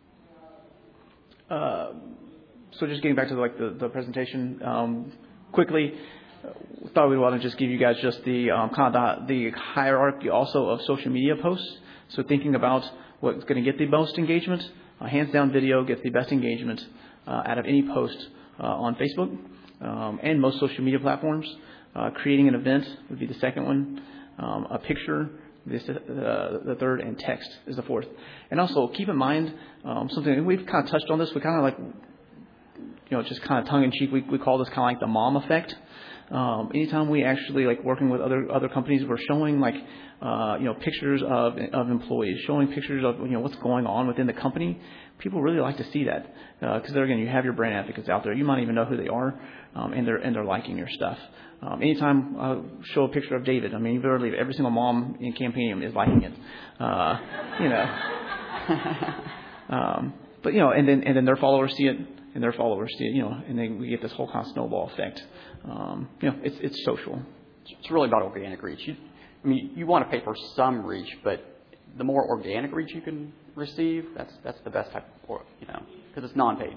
Uh, so just getting back to like the, the presentation, um, quickly, uh, thought we'd want to just give you guys just the um, kind of the, the hierarchy also of social media posts. So thinking about what's going to get the most engagement, uh, hands down video gets the best engagement uh, out of any post uh, on Facebook um, and most social media platforms. Uh, creating an event would be the second one. Um, a picture, this uh, the third, and text is the fourth. And also keep in mind um, something we've kind of touched on this. We kind of like, you know, just kind of tongue in cheek. We we call this kind of like the mom effect. Um, anytime we actually like working with other other companies, we're showing like uh, you know pictures of of employees, showing pictures of you know what's going on within the company. People really like to see that because uh, again, you have your brand advocates out there. You might even know who they are, um, and they're and they're liking your stuff. Um, anytime I show a picture of David, I mean, you better believe every single mom in Campanium is liking it. Uh, you know, um, but you know, and then and then their followers see it. And their followers see it, you know, and then we get this whole kind of snowball effect. Um, you know, it's it's social. It's really about organic reach. You, I mean, you want to pay for some reach, but the more organic reach you can receive, that's that's the best type of, you know, because it's non-paid.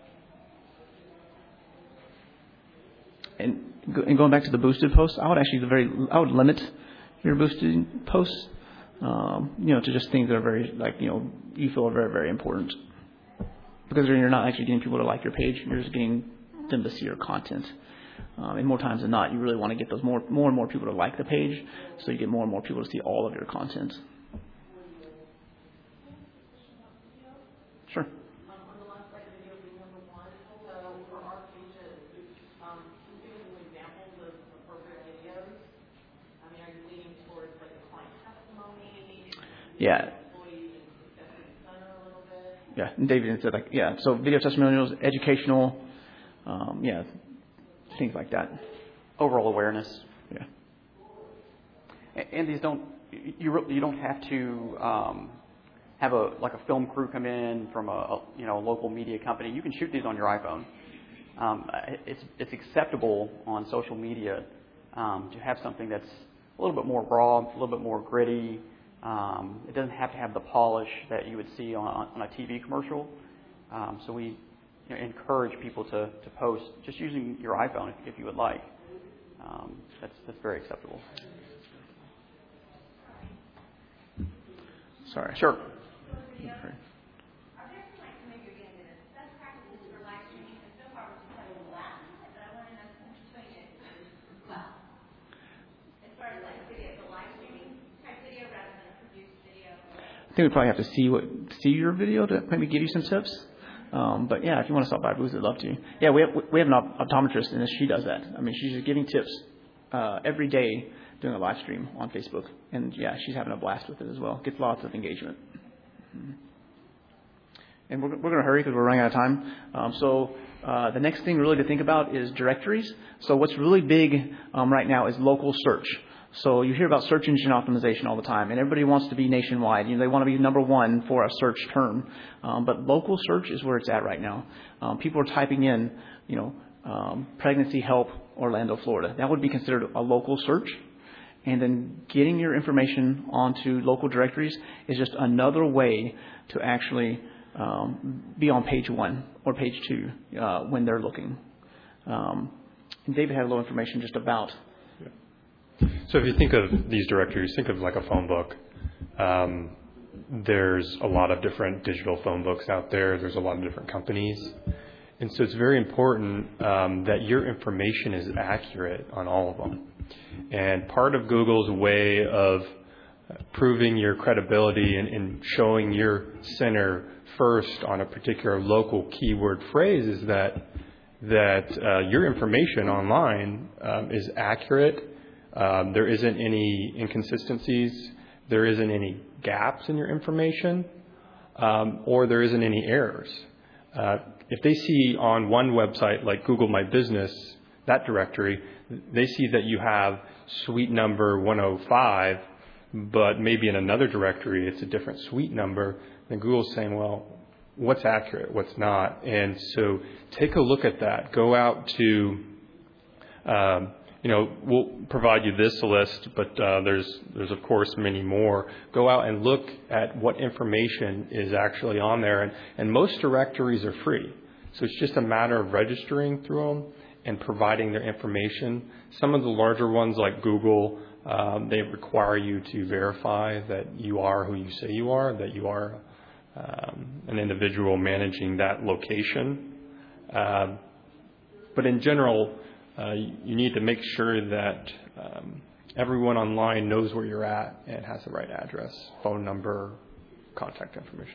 And, and going back to the boosted posts, I would actually very I would limit your boosted posts, um, you know, to just things that are very like you know you feel are very very important. Because you're not actually getting people to like your page, you're just getting them to see your content. Um, and more times than not, you really want to get those more, more and more people to like the page, so you get more and more people to see all of your content. Sure. Um, on the last slide video, we number one. So for our pages, um, can you give some examples of appropriate videos? I mean, are you leaning towards like a client testimony? Yeah. Yeah, and David said like yeah, so video testimonials, educational, um, yeah, things like that. Overall awareness. Yeah. And these don't you you don't have to um, have a like a film crew come in from a, a you know a local media company. You can shoot these on your iPhone. um, it's it's acceptable on social media um, to have something that's a little bit more raw, a little bit more gritty. Um, it doesn't have to have the polish that you would see on, on a T V commercial. Um, so we you know, encourage people to, to post just using your iPhone if, if you would like. Um, that's that's very acceptable. Sorry. Sure. I think we probably have to see what see your video to maybe give you some tips. Um, but yeah, if you want to stop by booth, I'd love to. Yeah, we have we have an optometrist, and she does that. I mean, she's just giving tips uh, every day, doing a live stream on Facebook, and yeah, she's having a blast with it as well. Gets lots of engagement. Mm-hmm. And we're we're going to hurry because we're running out of time. Um, so uh, the next thing really to think about is directories. So what's really big um, right now is local search. So you hear about search engine optimization all the time, and everybody wants to be nationwide. You know, they want to be number one for a search term. Um, but local search is where it's at right now. Um, people are typing in, you know, um, pregnancy help Orlando, Florida. That would be considered a local search. And then getting your information onto local directories is just another way to actually um, be on page one or page two uh, when they're looking. Um, and David had a little information just about. So if you think of these directories, think of like a phone book. Um, there's a lot of different digital phone books out there. There's a lot of different companies. And so it's very important um, that your information is accurate on all of them. And part of Google's way of proving your credibility and, and showing your center first on a particular local keyword phrase is that that uh, your information online um, is accurate. Um, there isn't any inconsistencies, there isn't any gaps in your information, um, or there isn't any errors. Uh, if they see on one website like Google My Business, that directory, they see that you have suite number one oh five, but maybe in another directory it's a different suite number, then Google's saying, well, what's accurate, what's not? And so take a look at that. Go out to... Um, You know, we'll provide you this list, but uh, there's, there's of course many more. Go out and look at what information is actually on there. And, and most directories are free. So it's just a matter of registering through them and providing their information. Some of the larger ones like Google, um, they require you to verify that you are who you say you are, that you are um, an individual managing that location. Uh, but in general, Uh, you need to make sure that um, everyone online knows where you're at and has the right address, phone number, contact information.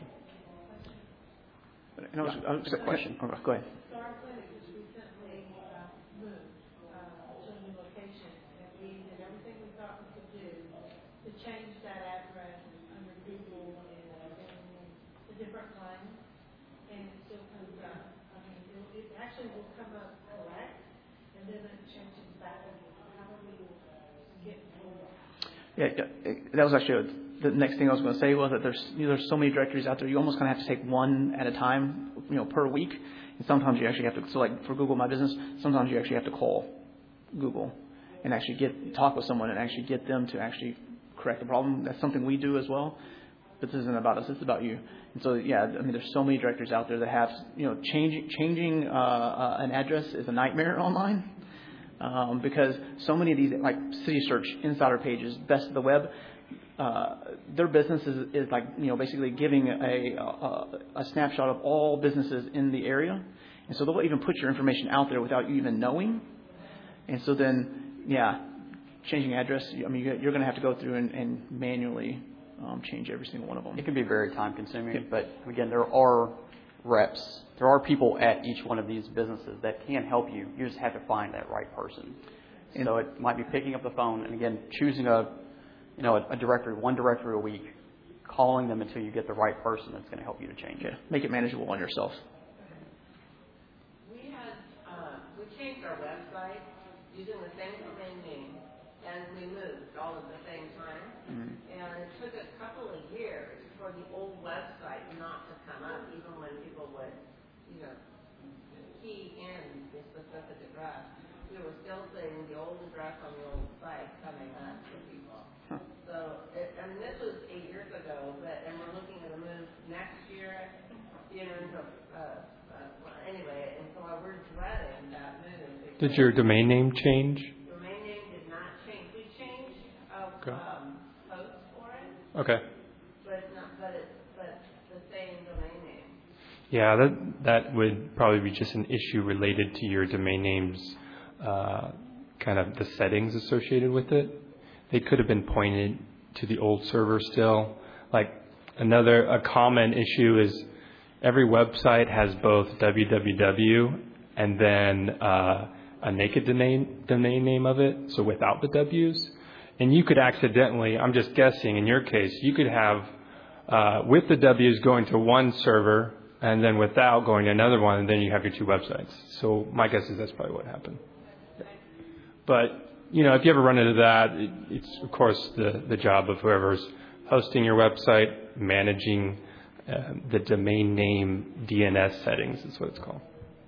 And I was, Yeah. I was, Good question. Oh, go ahead. So our clinic has recently uh, moved uh, to a new location, and we did everything we thought we could do to change that address under Google and everything to different times, and it still comes up. I mean, it, it actually will come up correct, and then it changes back. How do we get through that? Yeah, yeah, that was actually a, the next thing I was going to say was that there's you know, there's so many directories out there. You almost kind of have to take one at a time, you know, per week. And sometimes you actually have to. So, like for Google My Business, sometimes you actually have to call Google and actually get talk with someone and actually get them to actually correct the problem. That's something we do as well. But this isn't about us. It's about you. And so, yeah, I mean, there's so many directories out there that have, you know, changing changing uh, uh, an address is a nightmare online. Um, because so many of these, like City Search, Insider Pages, Best of the Web, uh, their business is, is like, you know, basically giving a, a, a snapshot of all businesses in the area. And so they'll even put your information out there without you even knowing. And so then, yeah, changing address, I mean, you're going to have to go through and, and manually um, change every single one of them. It can be very time consuming, Yeah. but again, there are reps. There are people at each one of these businesses that can help you. You just have to find that right person. And so it might be picking up the phone and again choosing a, you know, a, a directory, one directory a week, calling them until you get the right person that's going to help you to change it. Yeah. Make it manageable on yourself. We had uh, we changed our website using the same domain name, and we moved all at the same time. Mm-hmm. And it took a couple of years for the old website not to come up, even when people would, you know, key in the specific address, we were still seeing the old address on the old site coming up for people. Huh. So, it, I mean, this was eight years ago, but and we're looking at a move next year, you know, into, uh, uh, anyway, and so we're dreading that move. Did your domain name change? Domain name did not change. We changed uh, Okay. um, host for it, Okay. but it's not, but it's but the same domain name. Yeah, that that would probably be just an issue related to your domain name's uh, kind of the settings associated with it. They could have been pointed to the old server still. Like another a common issue is every website has both w w w and then uh, a naked domain domain name of it, so without the W's. And you could accidentally, I'm just guessing, in your case, you could have uh, with the W's going to one server and then without going to another one, and then you have your two websites. So my guess is that's probably what happened. But, you know, if you ever run into that, it, it's, of course, the, the job of whoever's hosting your website, managing uh, the domain name D N S settings is what it's called.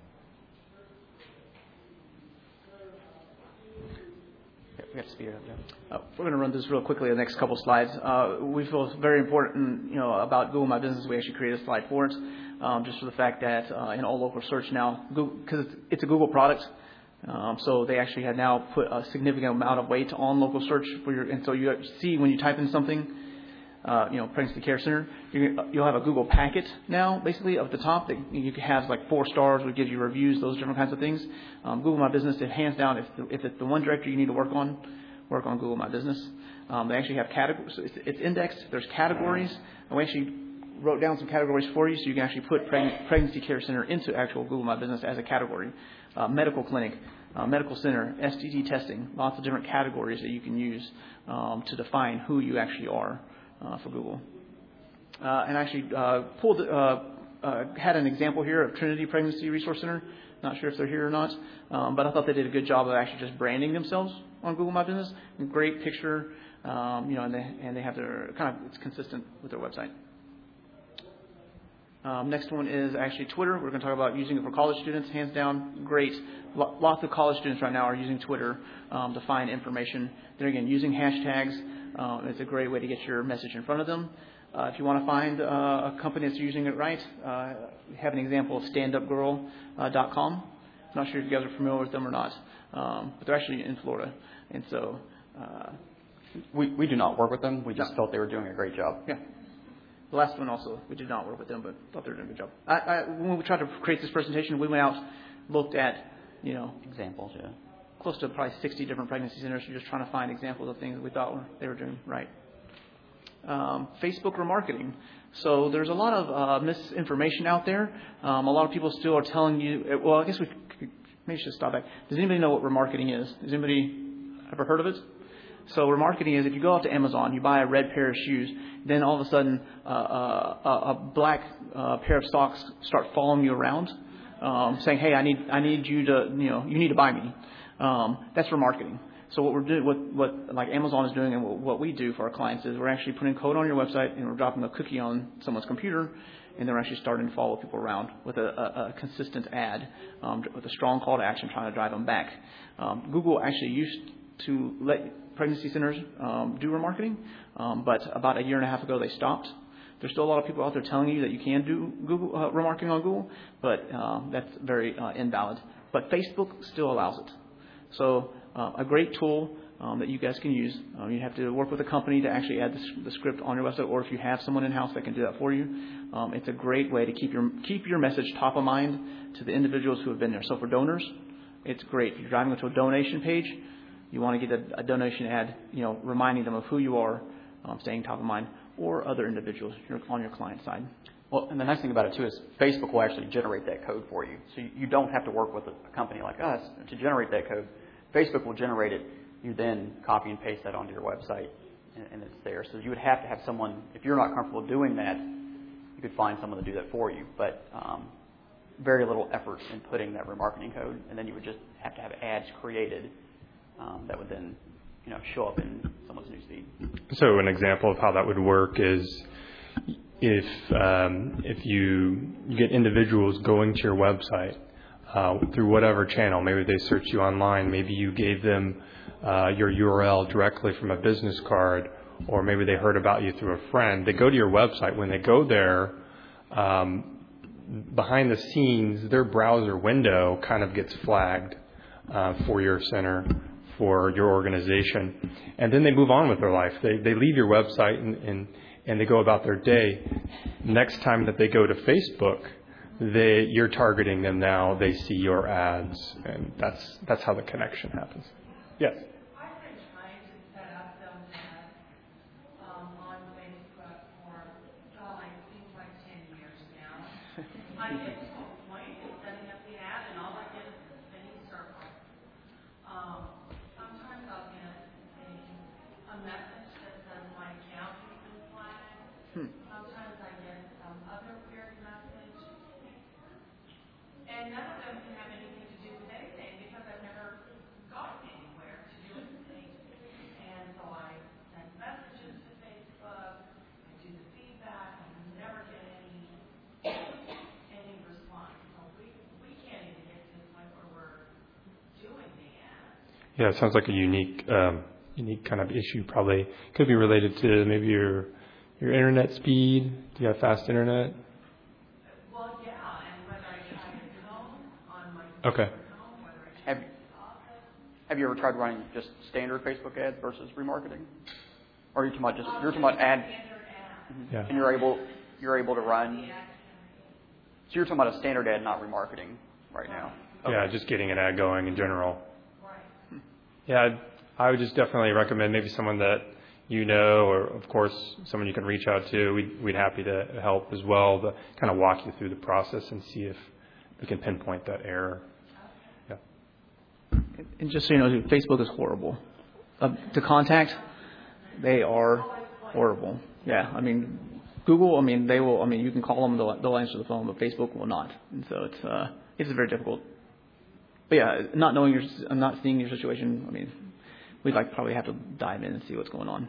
We have to speed it up, Jeff. Uh, we're going to run this real quickly the next couple slides. Uh, we feel it's very important, you know, about Google My Business. We actually created a slide for it, um, just for the fact that uh, in all local search now, because it's, it's a Google product, um, so they actually have now put a significant amount of weight on local search for your. And so you see when you type in something, uh, you know, Pregnancy Care Center, you're, you'll have a Google packet now, basically, up at the top that you can have like four stars, which gives you reviews, those different kinds of things. Um, Google My Business, it hands down, if, the, if it's the one directory you need to work on, work on Google My Business. Um, they actually have categories. So it's, it's indexed. There's categories. And we actually wrote down some categories for you so you can actually put preg- Pregnancy Care Center into actual Google My Business as a category. Uh, medical clinic, uh, medical center, S T D testing, lots of different categories that you can use um, to define who you actually are uh, for Google. Uh, and actually uh, pulled, uh, uh, had an example here of Trinity Pregnancy Resource Center. Not sure if they're here or not, um, but I thought they did a good job of actually just branding themselves on Google My Business. Great picture, um, you know, and they and they have their kind of it's consistent with their website. Um, next one is actually Twitter. We're going to talk about using it for college students. Hands down, great. L- lots of college students right now are using Twitter um, to find information. Then again, using hashtags. Um, it's a great way to get your message in front of them. Uh, if you want to find uh, a company that's using it right, uh, we have an example of stand up girl dot com. I'm not sure if you guys are familiar with them or not, um, but they're actually in Florida. And so... Uh, We we do not work with them. We just No. felt they were doing a great job. yeah. The last one also, we did not work with them, but thought they were doing a good job. I, I, when we tried to create this presentation, we went out, looked at, you know, Examples, yeah. close to probably sixty different pregnancy centers. We're just trying to find examples of things that we thought were, they were doing right. Um, Facebook remarketing. So there's a lot of uh, misinformation out there. Um, a lot of people still are telling you, well, I guess we could, maybe should stop back. Does anybody know what remarketing is? Has anybody ever heard of it? So remarketing is if you go out to Amazon, you buy a red pair of shoes, then all of a sudden uh, uh, a black uh, pair of socks start following you around, um, saying, "Hey, I need I need you to you know you need to buy me." Um, that's remarketing. So what we're doing, what what like Amazon is doing, and what, what we do for our clients is we're actually putting code on your website and we're dropping a cookie on someone's computer, and they're actually starting to follow people around with a, a, a consistent ad, um, with a strong call to action, trying to drive them back. Um, Google actually used to let pregnancy centers um, do remarketing, um, but about a year and a half ago they stopped. There's still a lot of people out there telling you that you can do Google uh, remarketing on Google, but uh, that's very uh, invalid. But Facebook still allows it. So uh, a great tool um, that you guys can use. Um, you have to work with a company to actually add the, the script on your website, or if you have someone in house that can do that for you, um, it's a great way to keep your keep your message top of mind to the individuals who have been there. So for donors, it's great. If you're driving to a donation page, you want to get a, a donation ad, you know, reminding them of who you are, um, staying top of mind, or other individuals on your client side. Well, and the nice thing about it, too, is Facebook will actually generate that code for you. So you don't have to work with a company like us to generate that code. Facebook will generate it. You then copy and paste that onto your website, and, and it's there. So you would have to have someone, if you're not comfortable doing that, you could find someone to do that for you. But um, very little effort in putting that remarketing code, and then you would just have to have ads created um, that would then, you know, show up in someone's newsfeed. So an example of how that would work is if um, if you, you get individuals going to your website, uh, through whatever channel. Maybe they search you online. Maybe you gave them uh, your U R L directly from a business card, or maybe they heard about you through a friend. They go to your website. When they go there, um, behind the scenes, their browser window kind of gets flagged uh, for your center, for your organization. And then they move on with their life. They they leave your website and, and, and they go about their day. Next time that they go to Facebook, they you're targeting them now. They see your ads, and that's that's how the connection happens. Yes? I've been trying to set up those ads um, on Facebook for, oh, I think like ten years now. I get to a point in setting up the ad, and all I get is a spinning circle. Um, sometimes I'll get a, a message that says my account has been flagged. Hmm. Sometimes I get some other weird message. And none of them can have anything to do with anything because I've never gotten anywhere to do anything. And so I send messages to Facebook, I do the feedback, and never get any any response. So we, we can't even get to the point where we're doing the ads. Yeah, it sounds like a unique um, unique kind of issue. Probably could be related to maybe your your internet speed. Do you have fast internet? Well, yeah, and whether I try to home on my Okay. home, whether I Have, try to office. have you ever tried running just standard Facebook ads versus remarketing? Or are you talking about just you're talking about ad, Standard ad. Mhm. Yeah. and you're able you're able to run. So you're talking about a standard ad, not remarketing, right now. Yeah, just getting an ad going in general. Right. Yeah, I'd- I would just definitely recommend maybe someone that you know, or of course someone you can reach out to. We'd, we'd happy to help as well to kind of walk you through the process and see if we can pinpoint that error. Yeah. And just so you know, Facebook is horrible. Uh, to contact, they are horrible. Yeah, I mean, Google, I mean, they will, I mean, you can call them, they'll, they'll answer the phone, but Facebook will not. And so it's, uh, it's very difficult. But yeah, not knowing your, not seeing your situation, I mean, we'd like to probably have to dive in and see what's going on.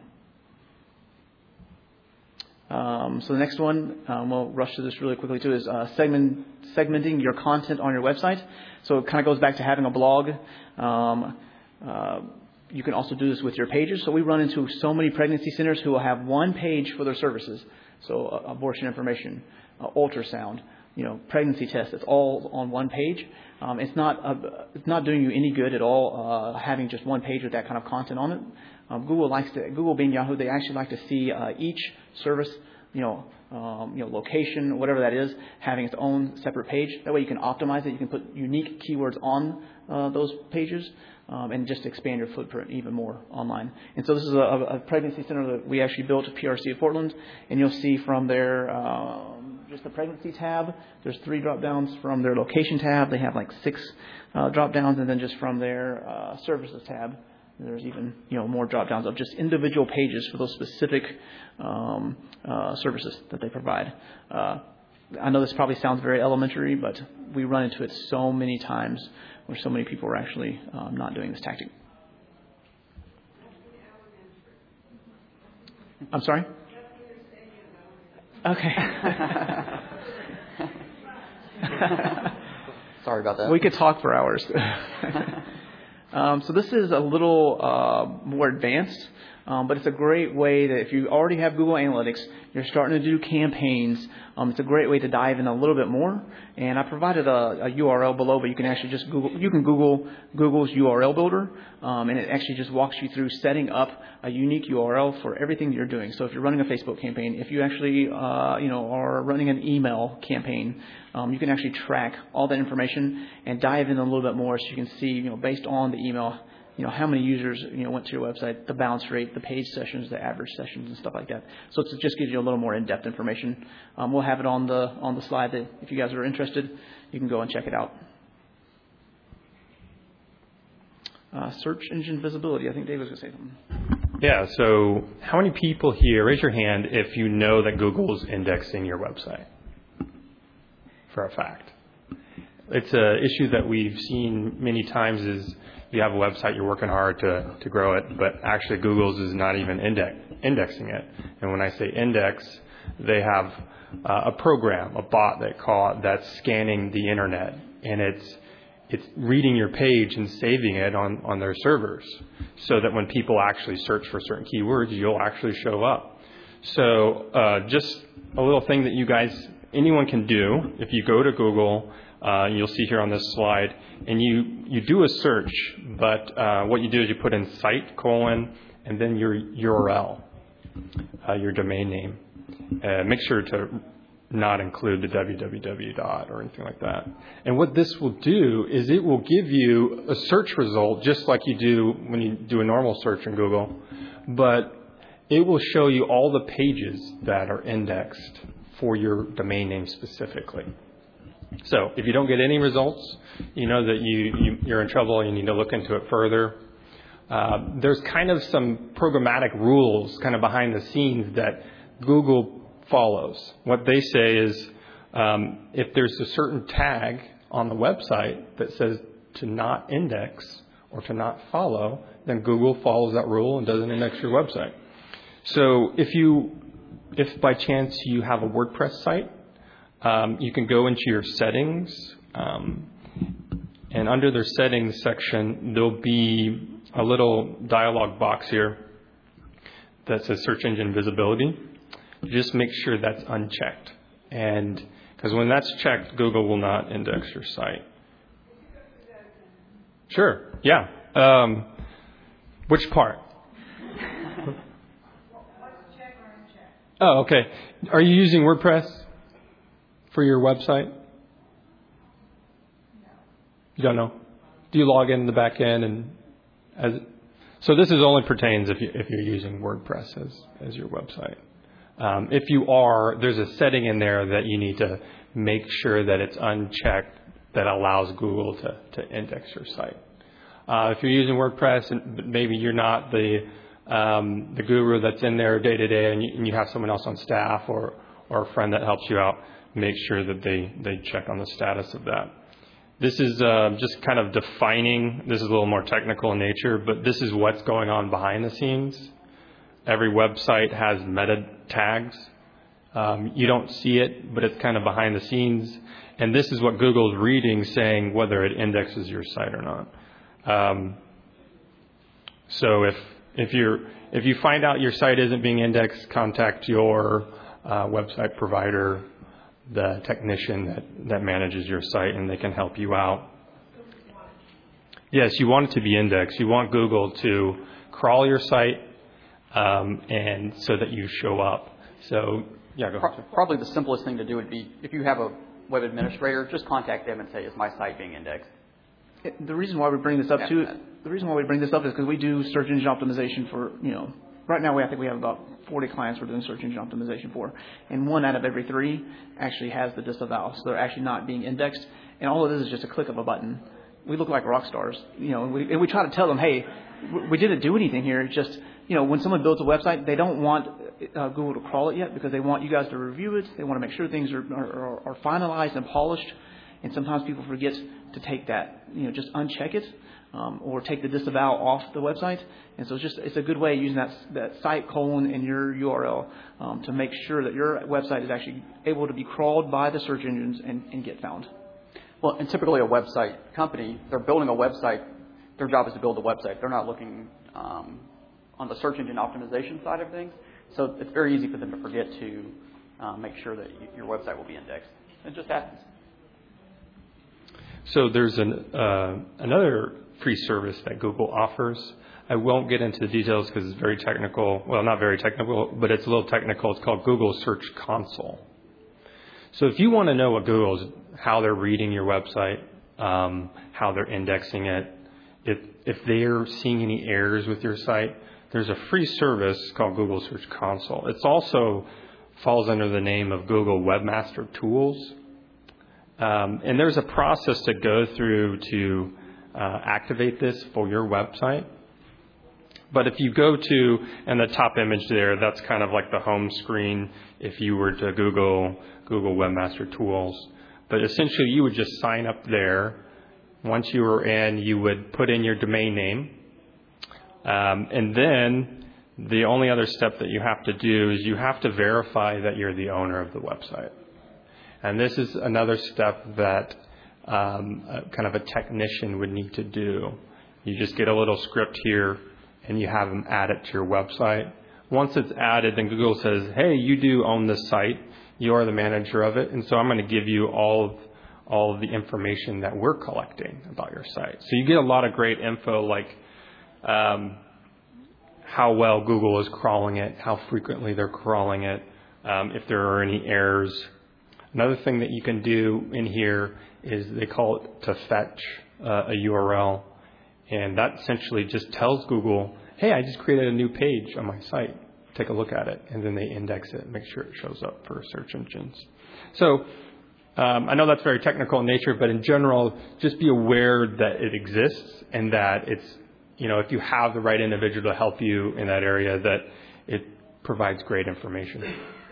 Um, so the next one, um, we'll rush through this really quickly too, is uh, segment, segmenting your content on your website. So it kind of goes back to having a blog. Um, uh, you can also do this with your pages. So we run into so many pregnancy centers who will have one page for their services. So uh, abortion information, uh, ultrasound, you know, pregnancy tests. It's all on one page. Um, it's not uh, it's not doing you any good at all uh, having just one page with that kind of content on it. Um, Google likes to Google being Yahoo. They actually like to see uh, each service, you know, um, you know, location, whatever that is, having its own separate page. That way you can optimize it. You can put unique keywords on uh, those pages um, and just expand your footprint even more online. And so this is a, a pregnancy center that we actually built at P R C of Portland, and you'll see from their um, just the pregnancy tab, there's three drop downs. From their location tab, they have like six uh, drop downs, and then just from their uh, services tab, there's even, you know, more drop downs of just individual pages for those specific um, uh, services that they provide. Uh, I know this probably sounds very elementary, but we run into it so many times where so many people are actually um, not doing this tactic. I'm sorry? Okay. Sorry about that. We could talk for hours. Um, so this is a little uh, more advanced, um, but it's a great way that if you already have Google Analytics, you're starting to do campaigns, um, it's a great way to dive in a little bit more. And I provided a, a U R L below, but you can actually just Google, you can Google Google's U R L Builder, um, and it actually just walks you through setting up a unique U R L for everything you're doing. So if you're running a Facebook campaign, if you actually, uh, you know, are running an email campaign, um, you can actually track all that information and dive in a little bit more, so you can see, you know, based on the email, you know, how many users, you know, went to your website, the bounce rate, the page sessions, the average sessions, and stuff like that. So it just gives you a little more in-depth information. Um, we'll have it on the on the slide that if you guys are interested, you can go and check it out. Uh, search engine visibility. I think Dave was going to say something. Yeah, so how many people here, raise your hand if you know that Google's indexing your website for a fact. It's an issue that we've seen many times is you have a website, you're working hard to, to grow it, but actually Google's is not even index, indexing it. And when I say index, they have uh, a program, a bot that call, that's scanning the internet, and it's it's reading your page and saving it on, on their servers so that when people actually search for certain keywords, you'll actually show up. So uh, just a little thing that you guys, anyone can do. If you go to Google, uh, you'll see here on this slide, and you, you do a search, but uh, what you do is you put in site colon and then your U R L, uh, your domain name. Uh, make sure to not include the www dot or anything like that. And what this will do is it will give you a search result just like you do when you do a normal search in Google, but it will show you all the pages that are indexed for your domain name specifically. So if you don't get any results, you know that you, you, you're in trouble and you need to look into it further. Uh, there's kind of some programmatic rules kind of behind the scenes that Google follows. What they say is um, if there's a certain tag on the website that says to not index or to not follow, then Google follows that rule and doesn't index your website. So if you, if by chance you have a WordPress site, um, you can go into your settings, um, and under their settings section, there'll be a little dialog box here that says search engine visibility. Just make sure that's unchecked. And because when that's checked, Google will not index your site. Sure. Yeah. Um, which part? Oh, okay. Are you using WordPress for your website? You don't know? Do you log in the back end and as so this is only pertains if you if you're using WordPress as as your website. Um, if you are, there's a setting in there that you need to make sure that it's unchecked that allows Google to, to index your site. Uh, if you're using WordPress and maybe you're not the um, the guru that's in there day to day and you, and you have someone else on staff or, or a friend that helps you out, make sure that they, they check on the status of that. This is uh, just kind of defining, this is a little more technical in nature, but this is what's going on behind the scenes. Every website has meta tags. Um, you don't see it, but it's kind of behind the scenes. And this is what Google's reading, saying whether it indexes your site or not. Um, so if if you're if you find out your site isn't being indexed, contact your uh, website provider, the technician that, that manages your site, and they can help you out. Yes, you want it to be indexed. You want Google to crawl your site um, and so that you show up. So, yeah, go ahead. Probably the simplest thing to do would be, if you have a web administrator, just contact them and say, is my site being indexed? The reason why we bring this up, yeah. too, the reason why we bring this up is because we do search engine optimization for, you know, right now we I think we have about forty clients we're doing search engine optimization for. And one out of every three actually has the disavow. So they're actually not being indexed. And all it is is just a click of a button. We look like rock stars, you know, and we, and we try to tell them, hey, we didn't do anything here. It's just, you know, when someone builds a website, they don't want uh, Google to crawl it yet because they want you guys to review it. They want to make sure things are, are, are finalized and polished. And sometimes people forget to take that, you know, just uncheck it um, or take the disavow off the website. And so it's just it's a good way of using that that site colon in your U R L um, to make sure that your website is actually able to be crawled by the search engines and, and get found. Well, and typically a website company, they're building a website. Their job is to build a website. They're not looking um, on the search engine optimization side of things. So it's very easy for them to forget to uh, make sure that y- your website will be indexed. It just happens. So there's an, uh, another free service that Google offers. I won't get into the details because it's very technical. Well, not very technical, but it's a little technical. It's called Google Search Console. So if you want to know what Google's, how they're reading your website, um, how they're indexing it, if, if they're seeing any errors with your site, there's a free service called Google Search Console. It also falls under the name of Google Webmaster Tools. Um, and there's a process to go through to uh, activate this for your website. But if you go to, and the top image there, that's kind of like the home screen if you were to Google Google Webmaster Tools. But essentially you would just sign up there. Once you were in, you would put in your domain name. Um, and then the only other step that you have to do is you have to verify that you're the owner of the website. And this is another step that um, a, kind of a technician would need to do. You just get a little script here, and you have them add it to your website. Once it's added, then Google says, hey, you do own this site. You are the manager of it, and so I'm going to give you all of, all of the information that we're collecting about your site. So you get a lot of great info, like um, how well Google is crawling it, how frequently they're crawling it, um, if there are any errors. Another thing that you can do in here is they call it to fetch uh, a U R L, and that essentially just tells Google, hey, I just created a new page on my site. Take a look at it, and then they index it, make sure it shows up for search engines. So um, I know that's very technical in nature, but in general, just be aware that it exists and that it's, you know, if you have the right individual to help you in that area, that it provides great information.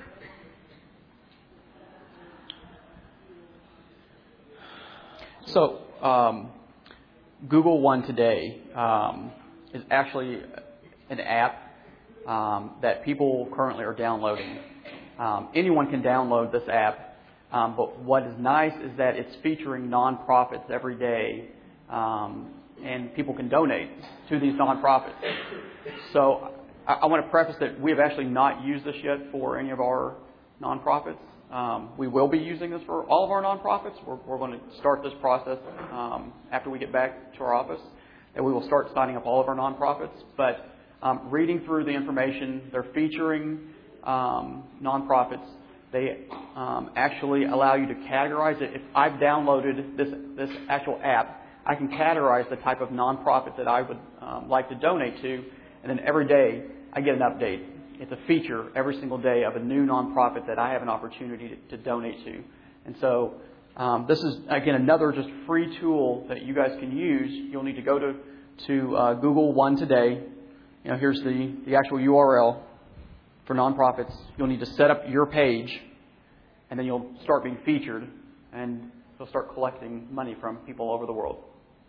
So um, Google One Today um, is actually an app um, that people currently are downloading. Um, anyone can download this app, um, but what is nice is that it's featuring nonprofits every day, um, and people can donate to these nonprofits. So I, I want to preface that we have actually not used this yet for any of our nonprofits. Um, we will be using this for all of our nonprofits. We're, we're going to start this process um, after we get back to our office, and we will start signing up all of our nonprofits. But um, reading through the information, they're featuring um, nonprofits. They um, actually allow you to categorize it. If I've downloaded this this actual app, I can categorize the type of nonprofit that I would um, like to donate to, and then every day I get an update. It's a feature every single day of a new nonprofit that I have an opportunity to, to donate to. And so um, this is, again, another just free tool that you guys can use. You'll need to go to, to uh, Google One Today. You know, here's the, the actual U R L for nonprofits. You'll need to set up your page, and then you'll start being featured, and you'll start collecting money from people all over the world.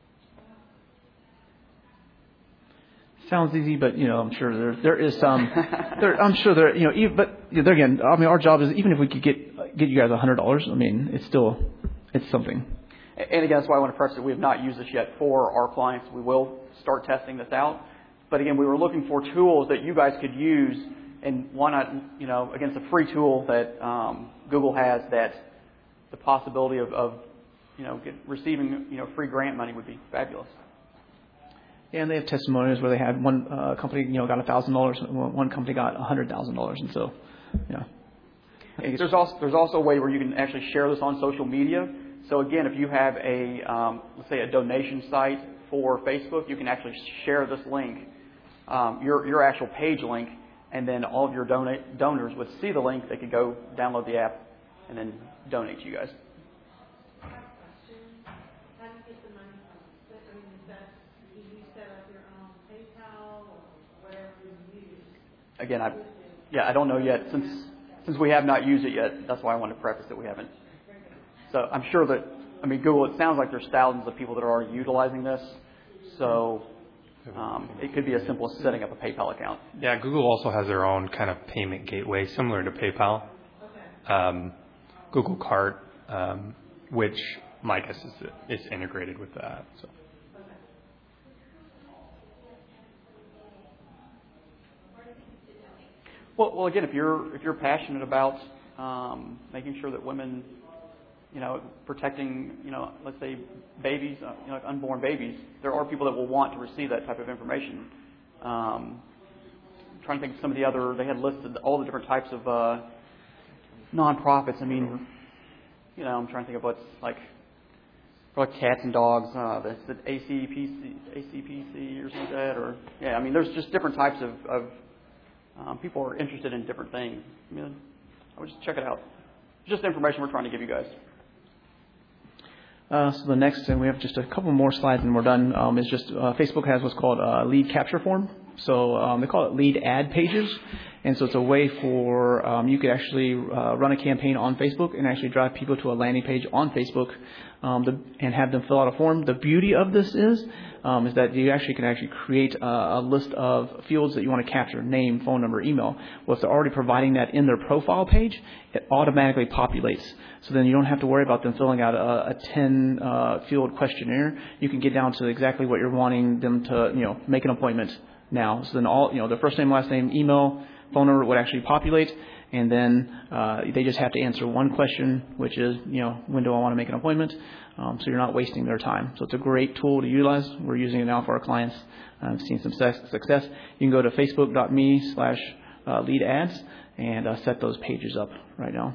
Sounds easy, but you know, I'm sure there there is some. there, I'm sure there, you know, even, but you know, there again, I mean, our job is even if we could get get you guys a hundred dollars. I mean, it's still it's something. And again, that's why I want to preface that we have not used this yet for our clients. We will start testing this out. But again, we were looking for tools that you guys could use, and why not? You know, again, it's a free tool that um, Google has that the possibility of, of you know get, receiving you know free grant money would be fabulous. Yeah, and they have testimonials where they had one uh, company, you know, got a thousand dollars, one company got a hundred thousand dollars, and so, yeah. There's also there's also a way where you can actually share this on social media. So again, if you have a um, let's say a donation site for Facebook, you can actually share this link, um, your your actual page link, and then all of your donate donors would see the link. They could go download the app and then donate to you guys. Again, I, yeah, I don't know yet. Since since we have not used it yet, that's why I want to preface that we haven't. So I'm sure that, I mean, Google, it sounds like there's thousands of people that are already utilizing this. So um, it could be as simple as setting up a PayPal account. Yeah, Google also has their own kind of payment gateway similar to PayPal. Um, Google Cart, um, which my guess is it's integrated with that. So. Well, well, again, if you're if you're passionate about um, making sure that women, you know, protecting, you know, let's say babies, uh, you know, like unborn babies, there are people that will want to receive that type of information. Um, I'm trying to think of some of the other. They had listed all the different types of uh, nonprofits. I mean, you know, I'm trying to think of what's like for like cats and dogs. Uh, the, the A C P C, A C P C or something like that. Or yeah, I mean, there's just different types of. of Um, people are interested in different things. I mean, I would just check it out. Just information we're trying to give you guys. Uh, so the next, and we have just a couple more slides and we're done, um, is just uh, Facebook has what's called a lead capture form. So um, they call it lead ad pages. And so it's a way for um, you could actually uh, run a campaign on Facebook and actually drive people to a landing page on Facebook um, the, and have them fill out a form. The beauty of this is um, is that you actually can actually create a, a list of fields that you want to capture: name, phone number, email. Well, if they're already providing that in their profile page, it automatically populates. So then you don't have to worry about them filling out a, a ten uh, field questionnaire. You can get down to exactly what you're wanting them to, you know, make an appointment now. So then all, you know, their first name, last name, email, phone number would actually populate, and then uh, they just have to answer one question, which is, you know, when do I want to make an appointment? Um, so you're not wasting their time. So it's a great tool to utilize. We're using it now for our clients. I've seen some success. You can go to facebook.me slash lead ads and uh, set those pages up right now.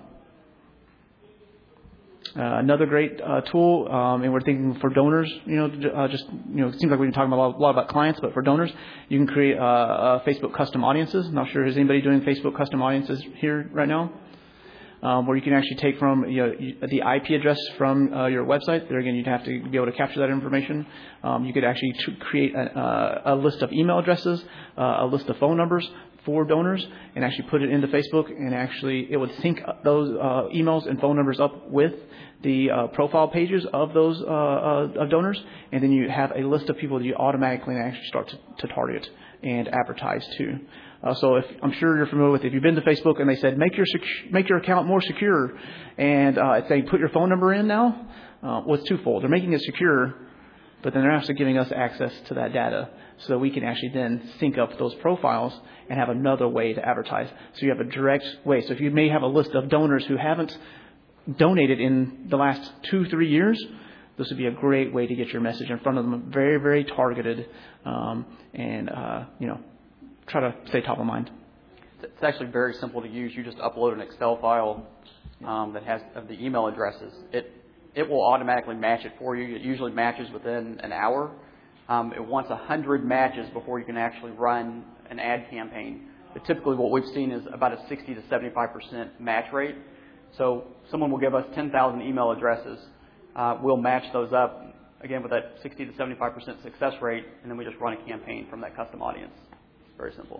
Uh, another great uh, tool, um, and we're thinking for donors, you know, uh, just, you know, it seems like we've been talking a lot, a lot about clients, but for donors, you can create uh, uh, Facebook custom audiences. I'm not sure, is anybody doing Facebook custom audiences here right now? Um, where you can actually take from, you know, the I P address from uh, your website. There again, you'd have to be able to capture that information. Um, you could actually t- create a, uh, a list of email addresses, uh, a list of phone numbers for donors, and actually put it into Facebook, and actually it would sync those uh, emails and phone numbers up with the uh, profile pages of those uh, uh, of donors, and then you have a list of people that you automatically actually start to, to target and advertise to. Uh, so if, I'm sure you're familiar with, if you've been to Facebook and they said make your secu- make your account more secure, and uh, it's saying put your phone number in now, uh, well, it's twofold. They're making it secure, but then they're actually giving us access to that data so that we can actually then sync up those profiles and have another way to advertise. So you have a direct way. So if you may have a list of donors who haven't donated in the last two, three years, this would be a great way to get your message in front of them, very, very targeted, um, and, uh, you know, try to stay top of mind. It's actually very simple to use. You just upload an Excel file um, that has of the email addresses. It it will automatically match it for you. It usually matches within an hour. Um, it wants one hundred matches before you can actually run an ad campaign. But typically what we've seen is about a sixty to seventy-five percent match rate. So someone will give us ten thousand email addresses. Uh, we'll match those up, again, with that sixty to seventy-five percent success rate, and then we just run a campaign from that custom audience. Very simple.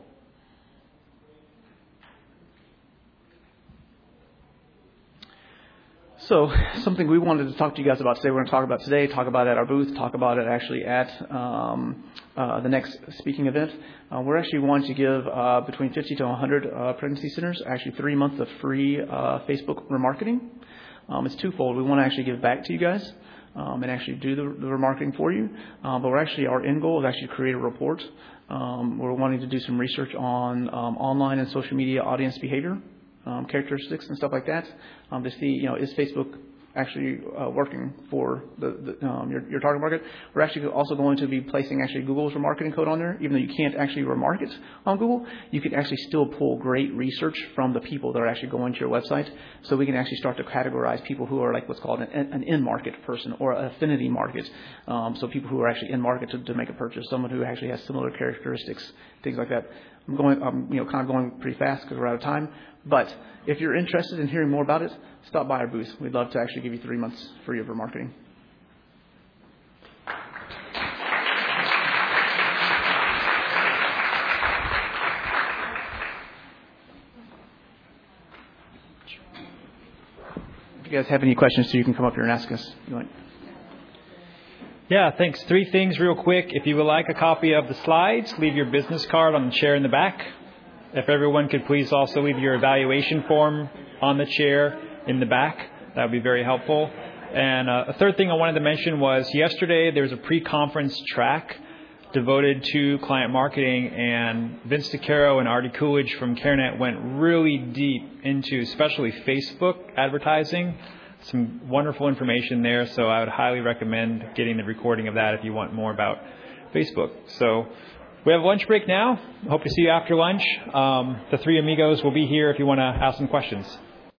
So something we wanted to talk to you guys about today, we're going to talk about today, talk about it at our booth, talk about it actually at um, uh, the next speaking event. Uh, we're actually wanting to give uh, between fifty to one hundred uh, pregnancy centers actually three months of free uh, Facebook remarketing. Um, it's twofold. We want to actually give back to you guys um, and actually do the, the remarketing for you. Um, but we're actually, our end goal is actually to create a report. Um, we're wanting to do some research on um, online and social media audience behavior. Um, characteristics and stuff like that, um, to see, you know, is Facebook actually uh, working for the, the um, your, your target market. We're actually also going to be placing actually Google's remarketing code on there. Even though you can't actually remarket on Google, you can actually still pull great research from the people that are actually going to your website. So we can actually start to categorize people who are like what's called an, an in-market person or an affinity market. Um, so people who are actually in market to, to make a purchase, someone who actually has similar characteristics, things like that. I'm going, I'm, you know, kind of going pretty fast because we're out of time. But if you're interested in hearing more about it, stop by our booth. We'd love to actually give you three months free of remarketing. If you guys have any questions, so you can come up here and ask us. You want? Yeah, thanks. Three things real quick. If you would like a copy of the slides, leave your business card on the chair in the back. If everyone could please also leave your evaluation form on the chair in the back, that would be very helpful. And uh, a third thing I wanted to mention was yesterday there was a pre-conference track devoted to client marketing, and Vince DeCaro and Artie Coolidge from CareNet went really deep into especially Facebook advertising. Some wonderful information there, so I would highly recommend getting the recording of that if you want more about Facebook. So we have a lunch break now. Hope to see you after lunch. Um, the three amigos will be here if you want to ask some questions.